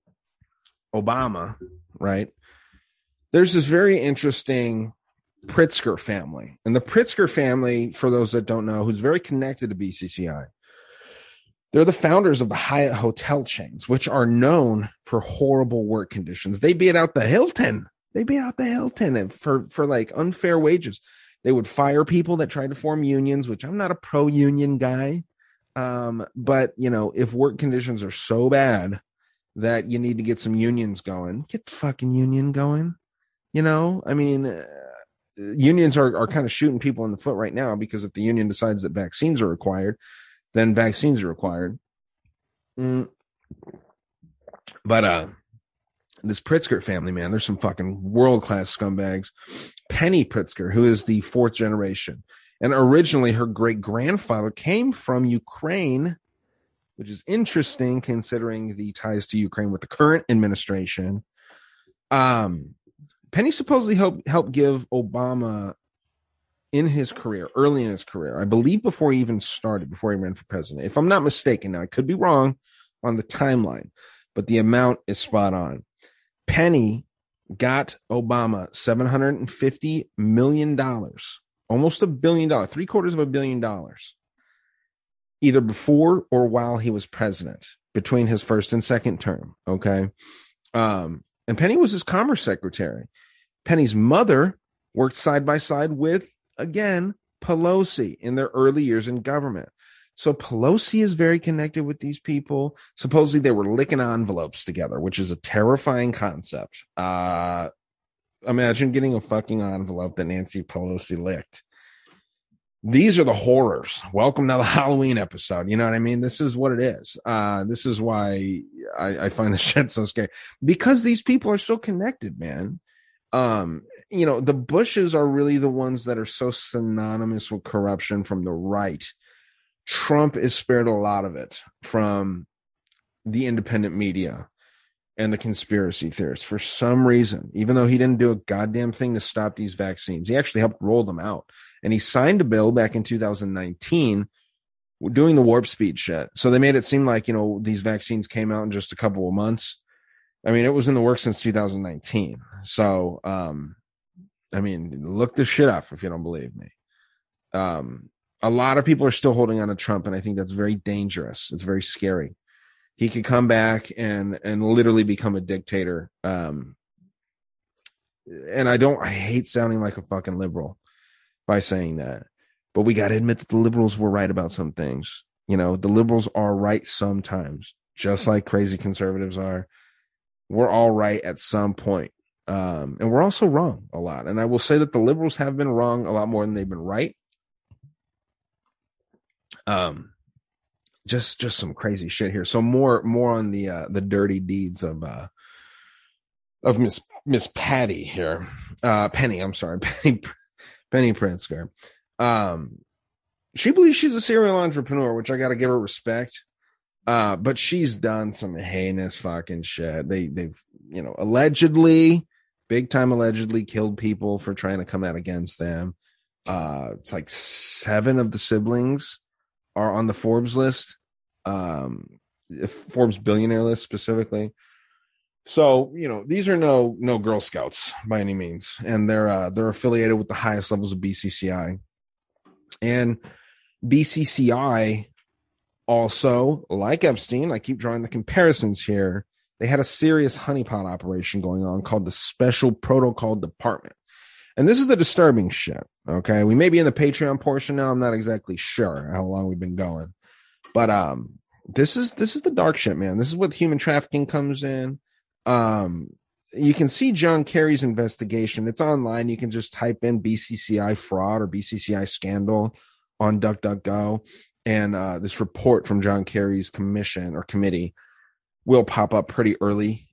Obama, right? There's this very interesting Pritzker family. And the Pritzker family, for those that don't know, who's very connected to B C C I, they're the founders of the Hyatt hotel chains, which are known for horrible work conditions. They beat out the Hilton. They beat out the Hilton for, for like unfair wages. They would fire people that tried to form unions, which I'm not a pro-union guy. Um, but, you know, if work conditions are so bad that you need to get some unions going, get the fucking union going. You know, I mean, uh, unions are, are kind of shooting people in the foot right now, because if the union decides that vaccines are required, then vaccines are required. Mm. But uh, this Pritzker family, man, there's some fucking world-class scumbags. Penny Pritzker, who is the fourth generation. And originally her great-grandfather came from Ukraine, which is interesting considering the ties to Ukraine with the current administration. Um, Penny supposedly helped helped give Obama in his career, early in his career, I believe before he even started, before he ran for president. If I'm not mistaken, now I could be wrong on the timeline, but the amount is spot on. Penny got Obama seven hundred fifty million dollars, almost a billion dollars, three quarters of a billion dollars, either before or while he was president, between his first and second term. Okay. Um, and Penny was his commerce secretary. Penny's mother worked side by side with, again, Pelosi in their early years in government. So Pelosi is very connected with these people. Supposedly they were licking envelopes together, which is a terrifying concept. Uh, imagine getting a fucking envelope that Nancy Pelosi licked. These are the horrors. Welcome to the Halloween episode. You know what I mean? This is what it is. Uh, this is why I, I find this shit so scary, because these people are so connected, man. Um, you know, the Bushes are really the ones that are so synonymous with corruption from the right. Trump is spared a lot of it from the independent media and the conspiracy theorists for some reason, even though he didn't do a goddamn thing to stop these vaccines. He actually helped roll them out. And he signed a bill back in two thousand nineteen doing the warp speed shit. So they made it seem like, you know, these vaccines came out in just a couple of months. I mean, it was in the works since two thousand nineteen. So, um, I mean, look this shit up if you don't believe me. Um, a lot of people are still holding on to Trump, and I think that's very dangerous. It's very scary. He could come back and and literally become a dictator. Um, and I don't, I hate sounding like a fucking liberal by saying that, but we got to admit that the liberals were right about some things. You know, the liberals are right sometimes, just like crazy conservatives are. We're all right at some point. Um, and we're also wrong a lot. And I will say that the liberals have been wrong a lot more than they've been right. Um, just, just some crazy shit here. So more, more on the, uh, the dirty deeds of, uh, of Miss, Miss Patty here. Uh, Penny, I'm sorry. Penny, Penny Pritzker. Um, she believes she's a serial entrepreneur, which I got to give her respect. Uh, but she's done some heinous fucking shit. They, they've, you know, allegedly, big time allegedly killed people for trying to come out against them. Uh, it's like seven of the siblings are on the Forbes list, um, Forbes billionaire list specifically. So, you know, these are no, no Girl Scouts by any means. And they're, uh, they're affiliated with the highest levels of B C C I. And B C C I also, like Epstein, I keep drawing the comparisons here. They had a serious honeypot operation going on called the Special Protocol Department. And this is the disturbing shit. Okay. We may be in the Patreon portion now. I'm not exactly sure how long we've been going, but, um, this is, this is the dark shit, man. This is what human trafficking comes in. Um, you can see John Kerry's investigation. It's online. You can just type in B C C I fraud or B C C I scandal on DuckDuckGo. And, uh, this report from John Kerry's commission or committee will pop up pretty early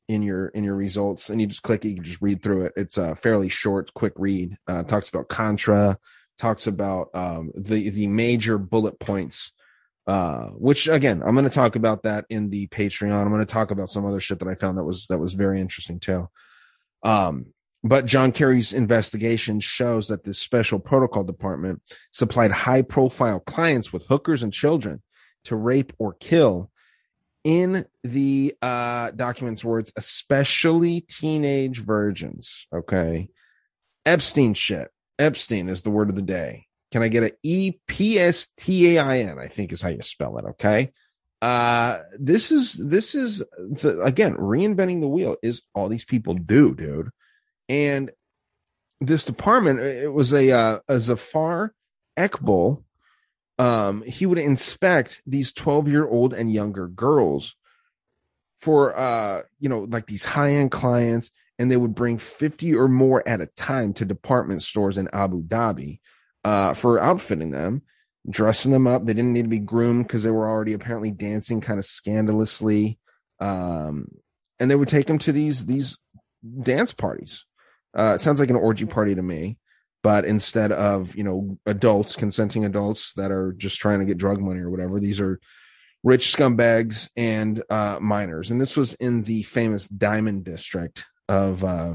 in your in your results, and you just click it, you can just read through it. It's a fairly short, quick read. Uh, talks about Contra, talks about um, the the major bullet points. Uh, which again, I'm going to talk about that in the Patreon. I'm going to talk about some other shit that I found that was that was very interesting too. Um, but John Kerry's investigation shows that this special protocol department supplied high-profile clients with hookers and children to rape or kill. In the uh, documents' words, especially teenage virgins. Okay, Epstein shit. Epstein is the word of the day. Can I get an E P S T A I N? I think is how you spell it. Okay. Uh, this is, this is the, again, reinventing the wheel is all these people do, dude. And this department, it was a, uh, a Zafar Ekbal. Um, he would inspect these twelve year old and younger girls for, uh, you know, like these high end clients, and they would bring fifty or more at a time to department stores in Abu Dhabi. Uh, for outfitting them, dressing them up. They didn't need to be groomed because they were already apparently dancing kind of scandalously. Um, and they would take them to these, these dance parties. Uh, it sounds like an orgy party to me, but instead of, you know, adults, consenting adults that are just trying to get drug money or whatever, these are rich scumbags and, uh, minors. And this was in the famous Diamond District of, uh,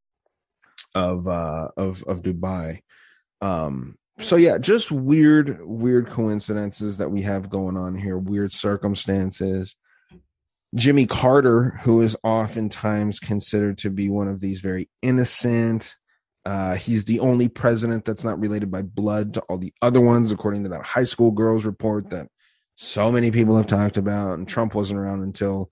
of, uh, of, of Dubai. Um, so yeah, just weird, weird coincidences that we have going on here, weird circumstances. Jimmy Carter, who is oftentimes considered to be one of these very innocent, uh, he's the only president that's not related by blood to all the other ones, according to that high school girls report that so many people have talked about, and Trump wasn't around until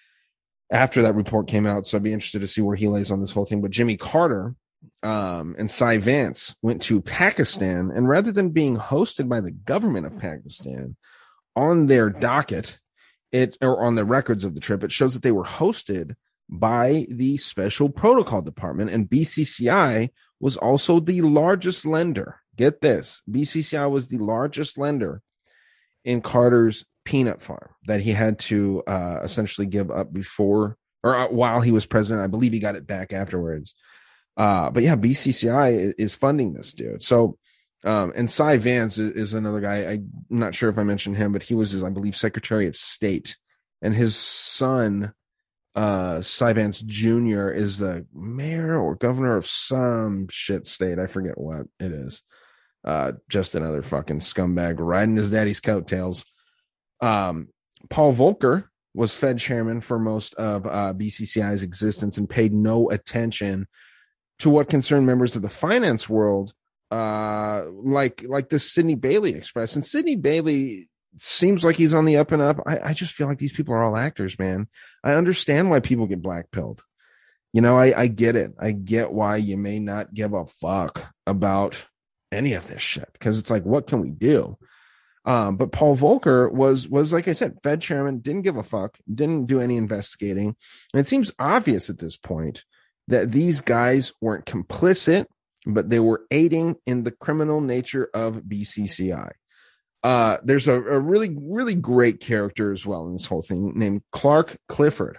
after that report came out. So I'd be interested to see where he lays on this whole thing. But Jimmy Carter, um, and Cy Vance went to Pakistan, and rather than being hosted by the government of Pakistan, on their docket, it or on the records of the trip, it shows that they were hosted by the Special Protocol Department, and B C C I was also the largest lender. Get this, B C C I was the largest lender in Carter's peanut farm that he had to uh, essentially give up before or uh, while he was president. I believe he got it back afterwards. Uh, but yeah, B C C I is funding this dude. So, um, and Cy Vance is, is another guy. I'm not sure if I mentioned him, but he was his, I believe, Secretary of State, and his son, uh, Cy Vance Junior is the mayor or governor of some shit state. I forget what it is. Uh, just another fucking scumbag riding his daddy's coattails. Um, Paul Volcker was Fed chairman for most of, uh, B C C I's existence and paid no attention to what concerned members of the finance world, uh, like like the Sidney Bailey Express. And Sidney Bailey seems like he's on the up and up. I, I just feel like these people are all actors, man. I understand why people get blackpilled. You know, I, I get it. I get why you may not give a fuck about any of this shit, because it's like, what can we do? Um, but Paul Volcker was, was like I said, Fed chairman, didn't give a fuck, didn't do any investigating. And it seems obvious at this point that these guys weren't complicit, but they were aiding in the criminal nature of B C C I. Uh, there's a, a really, really great character as well in this whole thing named Clark Clifford.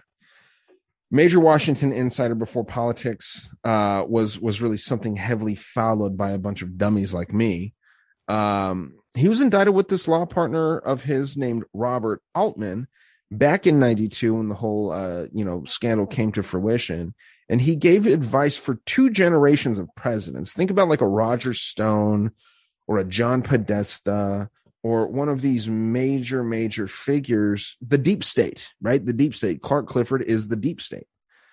Major Washington insider before politics uh, was, was really something heavily followed by a bunch of dummies like me. Um, he was indicted with this law partner of his named Robert Altman back in ninety-two when the whole, uh, you know, scandal came to fruition. And he gave advice for two generations of presidents. Think about like a Roger Stone or a John Podesta or one of these major, major figures, the deep state, right? The deep state. Clark Clifford is the deep state.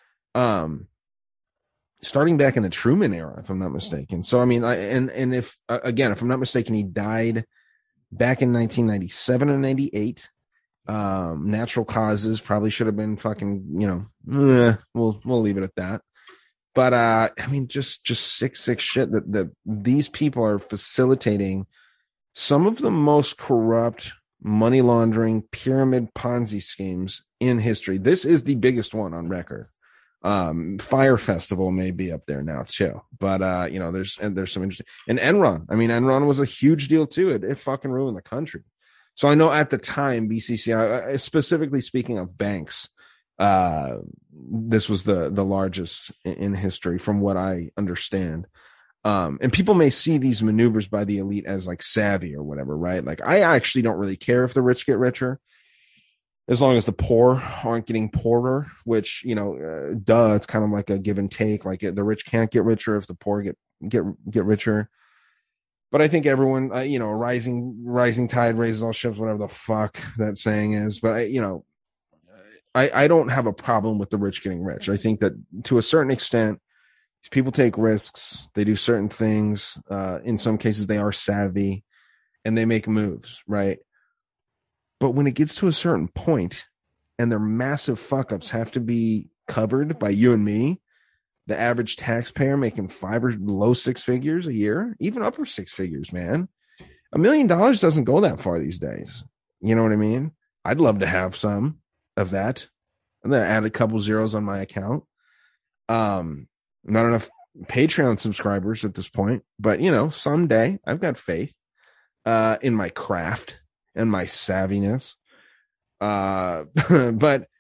Um, starting back in the Truman era, if I'm not mistaken. So, I mean, I, and, and if, uh, again, if I'm not mistaken, he died back in nineteen ninety-seven or ninety-eight. Um, natural causes, probably should have been fucking, you know, eh, we'll, we'll leave it at that. But, uh, I mean, just, just sick, sick shit that, that these people are facilitating some of the most corrupt money laundering pyramid Ponzi schemes in history. This is the biggest one on record. Um, Fire Festival may be up there now too, but, uh, you know, there's, and there's some interesting, and Enron. I mean, Enron was a huge deal too. It, it fucking ruined the country. So I know at the time, B C C I, specifically speaking of banks, Uh, this was the the largest in, in history, from what I understand. Um, and people may see these maneuvers by the elite as like savvy or whatever, right? Like, I actually don't really care if the rich get richer, as long as the poor aren't getting poorer, which, you know, uh, duh, it's kind of like a give and take. Like, the rich can't get richer if the poor get, get, get richer. But I think everyone, uh, you know, rising, rising tide raises all ships, whatever the fuck that saying is. But I, you know, I, I don't have a problem with the rich getting rich. I think that to a certain extent, people take risks. They do certain things. Uh, in some cases, they are savvy and they make moves, right? But when it gets to a certain point and their massive fuck ups have to be covered by you and me, the average taxpayer making five or low six figures a year, even upper six figures, man, a million dollars doesn't go that far these days. You know what I mean? I'd love to have some of that. I'm going to add a couple zeros on my account. Um, Not enough Patreon subscribers at this point, but, you know, someday I've got faith uh, in my craft and my savviness. Uh, but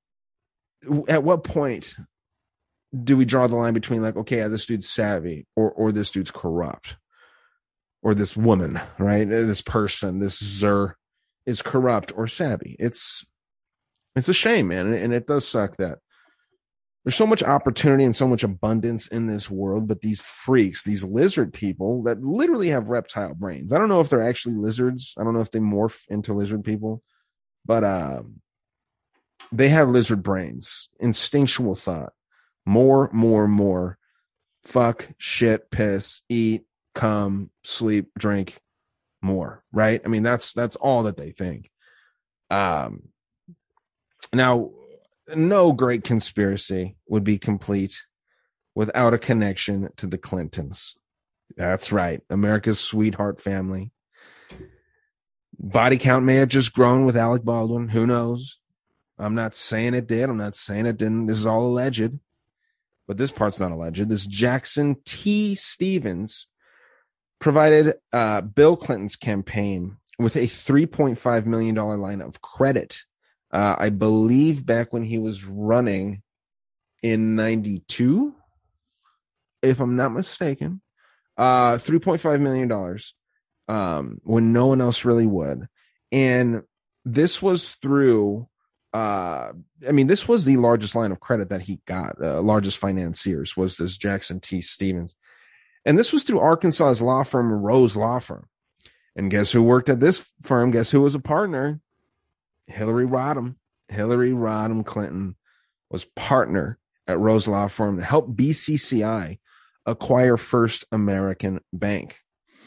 at what point do we draw the line between, like, okay, yeah, this dude's savvy, or or this dude's corrupt, or this woman, right? This person, this Zer is corrupt or savvy? It's it's a shame, man, and it does suck that there's so much opportunity and so much abundance in this world, but these freaks, these lizard people that literally have reptile brains. I don't know if they're actually lizards. I don't know if they morph into lizard people, but uh, they have lizard brains, instinctual thought, more, more, more, fuck, shit, piss, eat, come, sleep, drink, more, right? I mean, that's that's all that they think. Um, now, no great conspiracy would be complete without a connection to the Clintons. That's right. America's sweetheart family. Body count may have just grown with Alec Baldwin. Who knows? I'm not saying it did. I'm not saying it didn't. This is all alleged. But this part's not alleged. This Jackson T. Stevens provided uh, Bill Clinton's campaign with a three point five million dollars line of credit. Uh, I believe back when he was running in ninety-two, if I'm not mistaken, uh, three point five million dollars um, when no one else really would. And this was through, uh, I mean, this was the largest line of credit that he got. Uh, largest financiers was this Jackson T. Stevens. And this was through Arkansas's law firm, Rose Law Firm. And guess who worked at this firm? Guess who was a partner? Hillary Rodham. Hillary Rodham Clinton was partner at Rose Law Firm to help B C C I acquire First American Bank.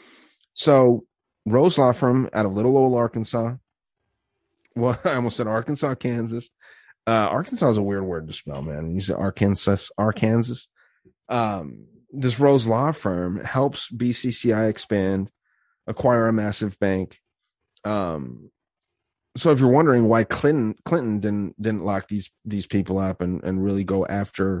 So Rose Law Firm out of little old Arkansas. Well, I almost said Arkansas, Kansas. Uh, Arkansas is a weird word to spell, man. You say Arkansas, Arkansas. Um, this Rose Law Firm helps B C C I expand, acquire a massive bank. Um, So if you're wondering why Clinton Clinton didn't didn't lock these these people up and, and really go after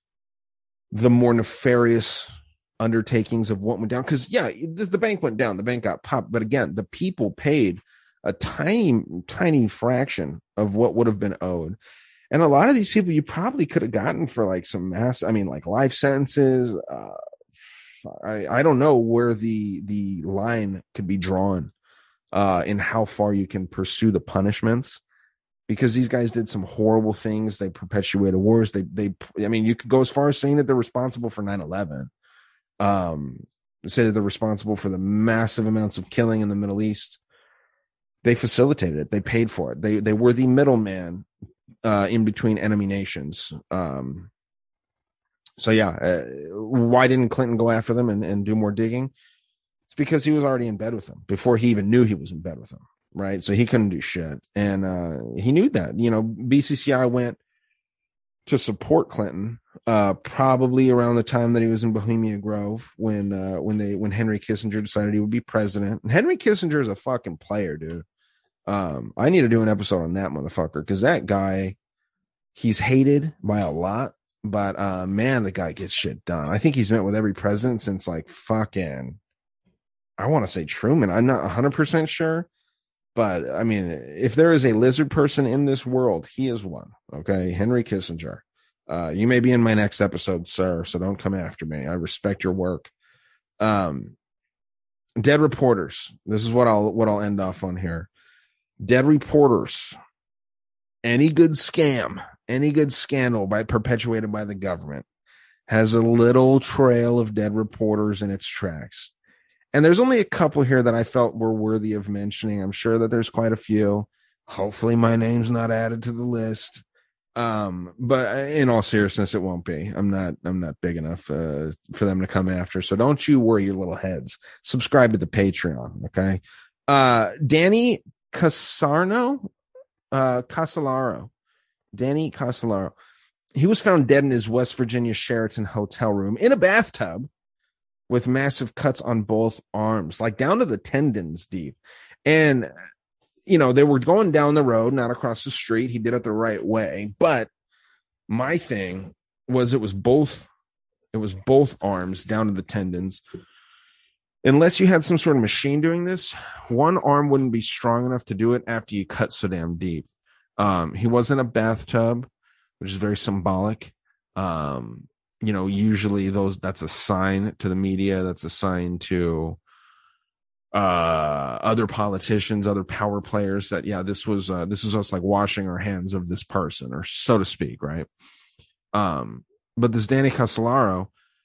the more nefarious undertakings of what went down, because yeah, the, the bank went down, the bank got popped, but again, the people paid a tiny tiny fraction of what would have been owed, and a lot of these people you probably could have gotten for like some mass, I mean, like life sentences. Uh, I I don't know where the the line could be drawn uh in how far you can pursue the punishments, because these guys did some horrible things. They perpetuated wars. They they I mean, you could go as far as saying that they're responsible for nine eleven. Um say that they're responsible for the massive amounts of killing in the Middle East. They facilitated it. They paid for it. They they were the middleman uh in between enemy nations. Um so yeah, uh, why didn't Clinton go after them and, and do more digging? It's because he was already in bed with them before he even knew he was in bed with them, right? So he couldn't do shit. And uh, he knew that. You know, B C C I went to support Clinton uh, probably around the time that he was in Bohemia Grove when uh, when they when Henry Kissinger decided he would be president. And Henry Kissinger is a fucking player, dude. Um, I need to do an episode on that motherfucker, because that guy, he's hated by a lot, but uh, man, the guy gets shit done. I think he's met with every president since like fucking, I want to say Truman. I'm not one hundred percent sure, But I mean, if there is a lizard person in this world, he is one. Okay. Henry Kissinger. Uh, you may be in my next episode, sir, so don't come after me. I respect your work. Um, dead reporters. This is what I'll, what I'll end off on here. Dead reporters. Any good scam, any good scandal by perpetuated by the government has a little trail of dead reporters in its tracks. And there's only a couple here that I felt were worthy of mentioning. I'm sure that there's quite a few. Hopefully my name's not added to the list. Um, but in all seriousness, it won't be. I'm not, I'm not big enough uh, for them to come after. So don't you worry your little heads. Subscribe to the Patreon. Okay. Uh, Danny Casarno, uh, Casolaro, Danny Casolaro. He was found dead in his West Virginia Sheraton hotel room in a bathtub with massive cuts on both arms, like down to the tendons deep. And, you know, they were going down the road, not across the street. He did it the right way. But my thing was it was both, it was both arms down to the tendons. Unless you had some sort of machine doing this, one arm wouldn't be strong enough to do it after you cut so damn deep. Um, he was in a bathtub, which is very symbolic. Um, You know, usually those that's a sign to the media. That's a sign to uh, other politicians, other power players that, yeah, this was uh, this is us like washing our hands of this person, or so to speak, right? Um, but this Danny Casolaro,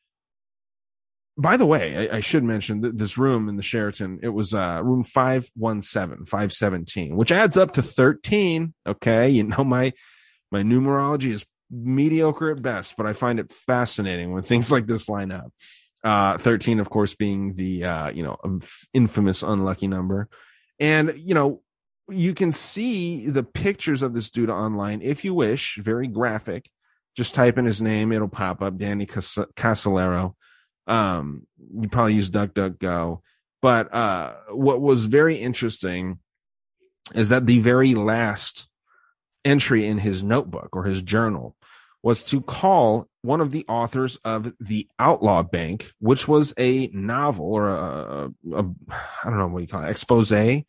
by the way, I, I should mention that this room in the Sheraton, it was uh, room five one seven, five seventeen, which adds up to thirteen. Okay, you know, my my numerology is mediocre at best, but I find it fascinating when things like this line up. Uh, thirteen, of course, being the, uh, you know, infamous unlucky number. And, you know, you can see the pictures of this dude online if you wish, very graphic. Just type in his name. It'll pop up, Danny Cas- Casolaro. Um, you probably use DuckDuckGo. But uh, what was very interesting is that the very last entry in his notebook or his journal was to call one of the authors of The Outlaw Bank, which was a novel or a, a, a I don't know what you call it, expose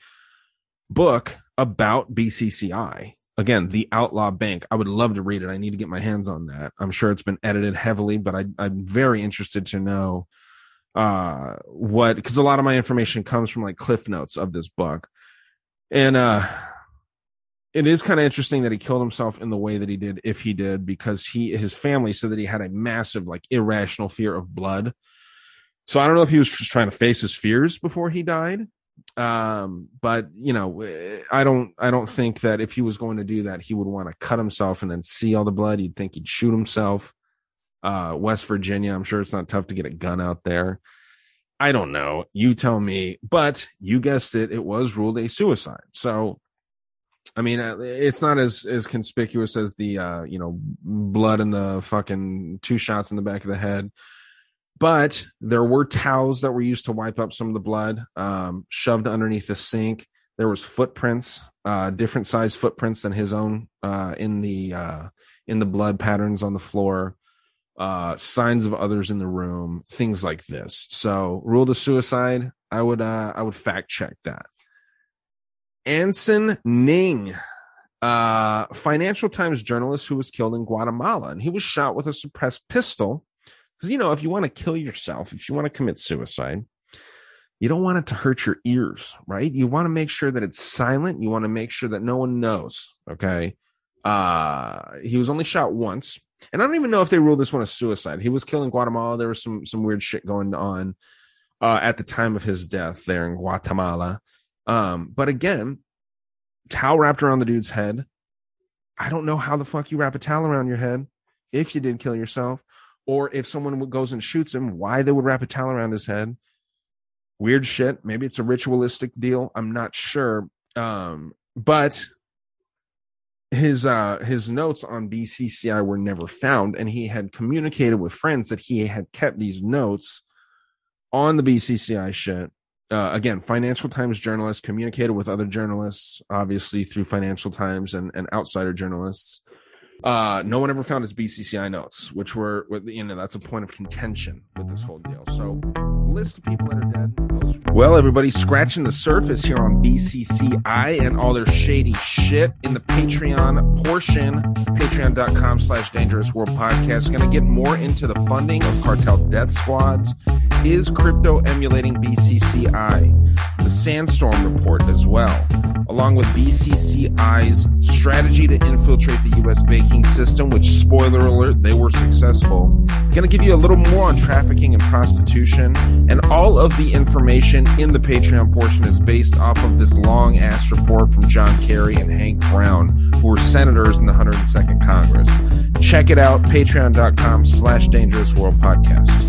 book about B C C I. Again, The Outlaw Bank. I would love to read it. I need to get my hands on that. I'm sure it's been edited heavily, but I, I'm very interested to know uh, what, because a lot of my information comes from like cliff notes of this book. And, uh, it is kind of interesting that he killed himself in the way that he did, if he did, because he, his family said that he had a massive, like, irrational fear of blood. So I don't know if he was just trying to face his fears before he died. Um, but you know, I don't, I don't think that if he was going to do that, he would want to cut himself and then see all the blood. You'd think he'd shoot himself. Uh, West Virginia, I'm sure it's not tough to get a gun out there. I don't know. You tell me. But you guessed it. It was ruled a suicide. So, I mean, it's not as, as conspicuous as the, uh, you know, blood and the fucking two shots in the back of the head. But there were towels that were used to wipe up some of the blood, um, shoved underneath the sink. There was footprints, uh, different size footprints than his own, uh, in the, uh, in the blood patterns on the floor, uh, signs of others in the room, things like this. So ruled a suicide. I would, uh, I would fact check that. Anson Ning, uh, Financial Times journalist who was killed in Guatemala, and he was shot with a suppressed pistol. Because, you know, if you want to kill yourself, if you want to commit suicide, you don't want it to hurt your ears, right? You want to make sure that it's silent. You want to make sure that no one knows, okay? Uh, he was only shot once. And I don't even know if they ruled this one a suicide. He was killed in Guatemala. There was some some weird shit going on uh, at the time of his death there in Guatemala. Um, but again, towel wrapped around the dude's head. I don't know how the fuck you wrap a towel around your head if you did kill yourself, or if someone goes and shoots him, why they would wrap a towel around his head. Weird shit. Maybe it's a ritualistic deal. I'm not sure. Um, but his uh, his notes on B C C I were never found, and he had communicated with friends that he had kept these notes on the B C C I shit. Uh, again, Financial Times journalist communicated with other journalists, obviously through Financial Times and, and outsider journalists. Uh, no one ever found his B C C I notes, which were, you know, that's a point of contention with this whole deal. So, list of people that are dead. Those... Well, everybody, scratching the surface here on B C C I and all their shady shit in the Patreon portion, patreon.com slash dangerous world podcast. Going to get more into the funding of cartel death squads. Is crypto emulating B C C I? The Sandstorm report as well, along with B C C I's strategy to infiltrate the U S banking system, which, spoiler alert, they were successful. Going to give you a little more on trafficking and prostitution, and all of the information in the Patreon portion is based off of this long-ass report from John Kerry and Hank Brown, who were senators in the one hundred second Congress. Check it out, patreon.com slash dangerous world podcast.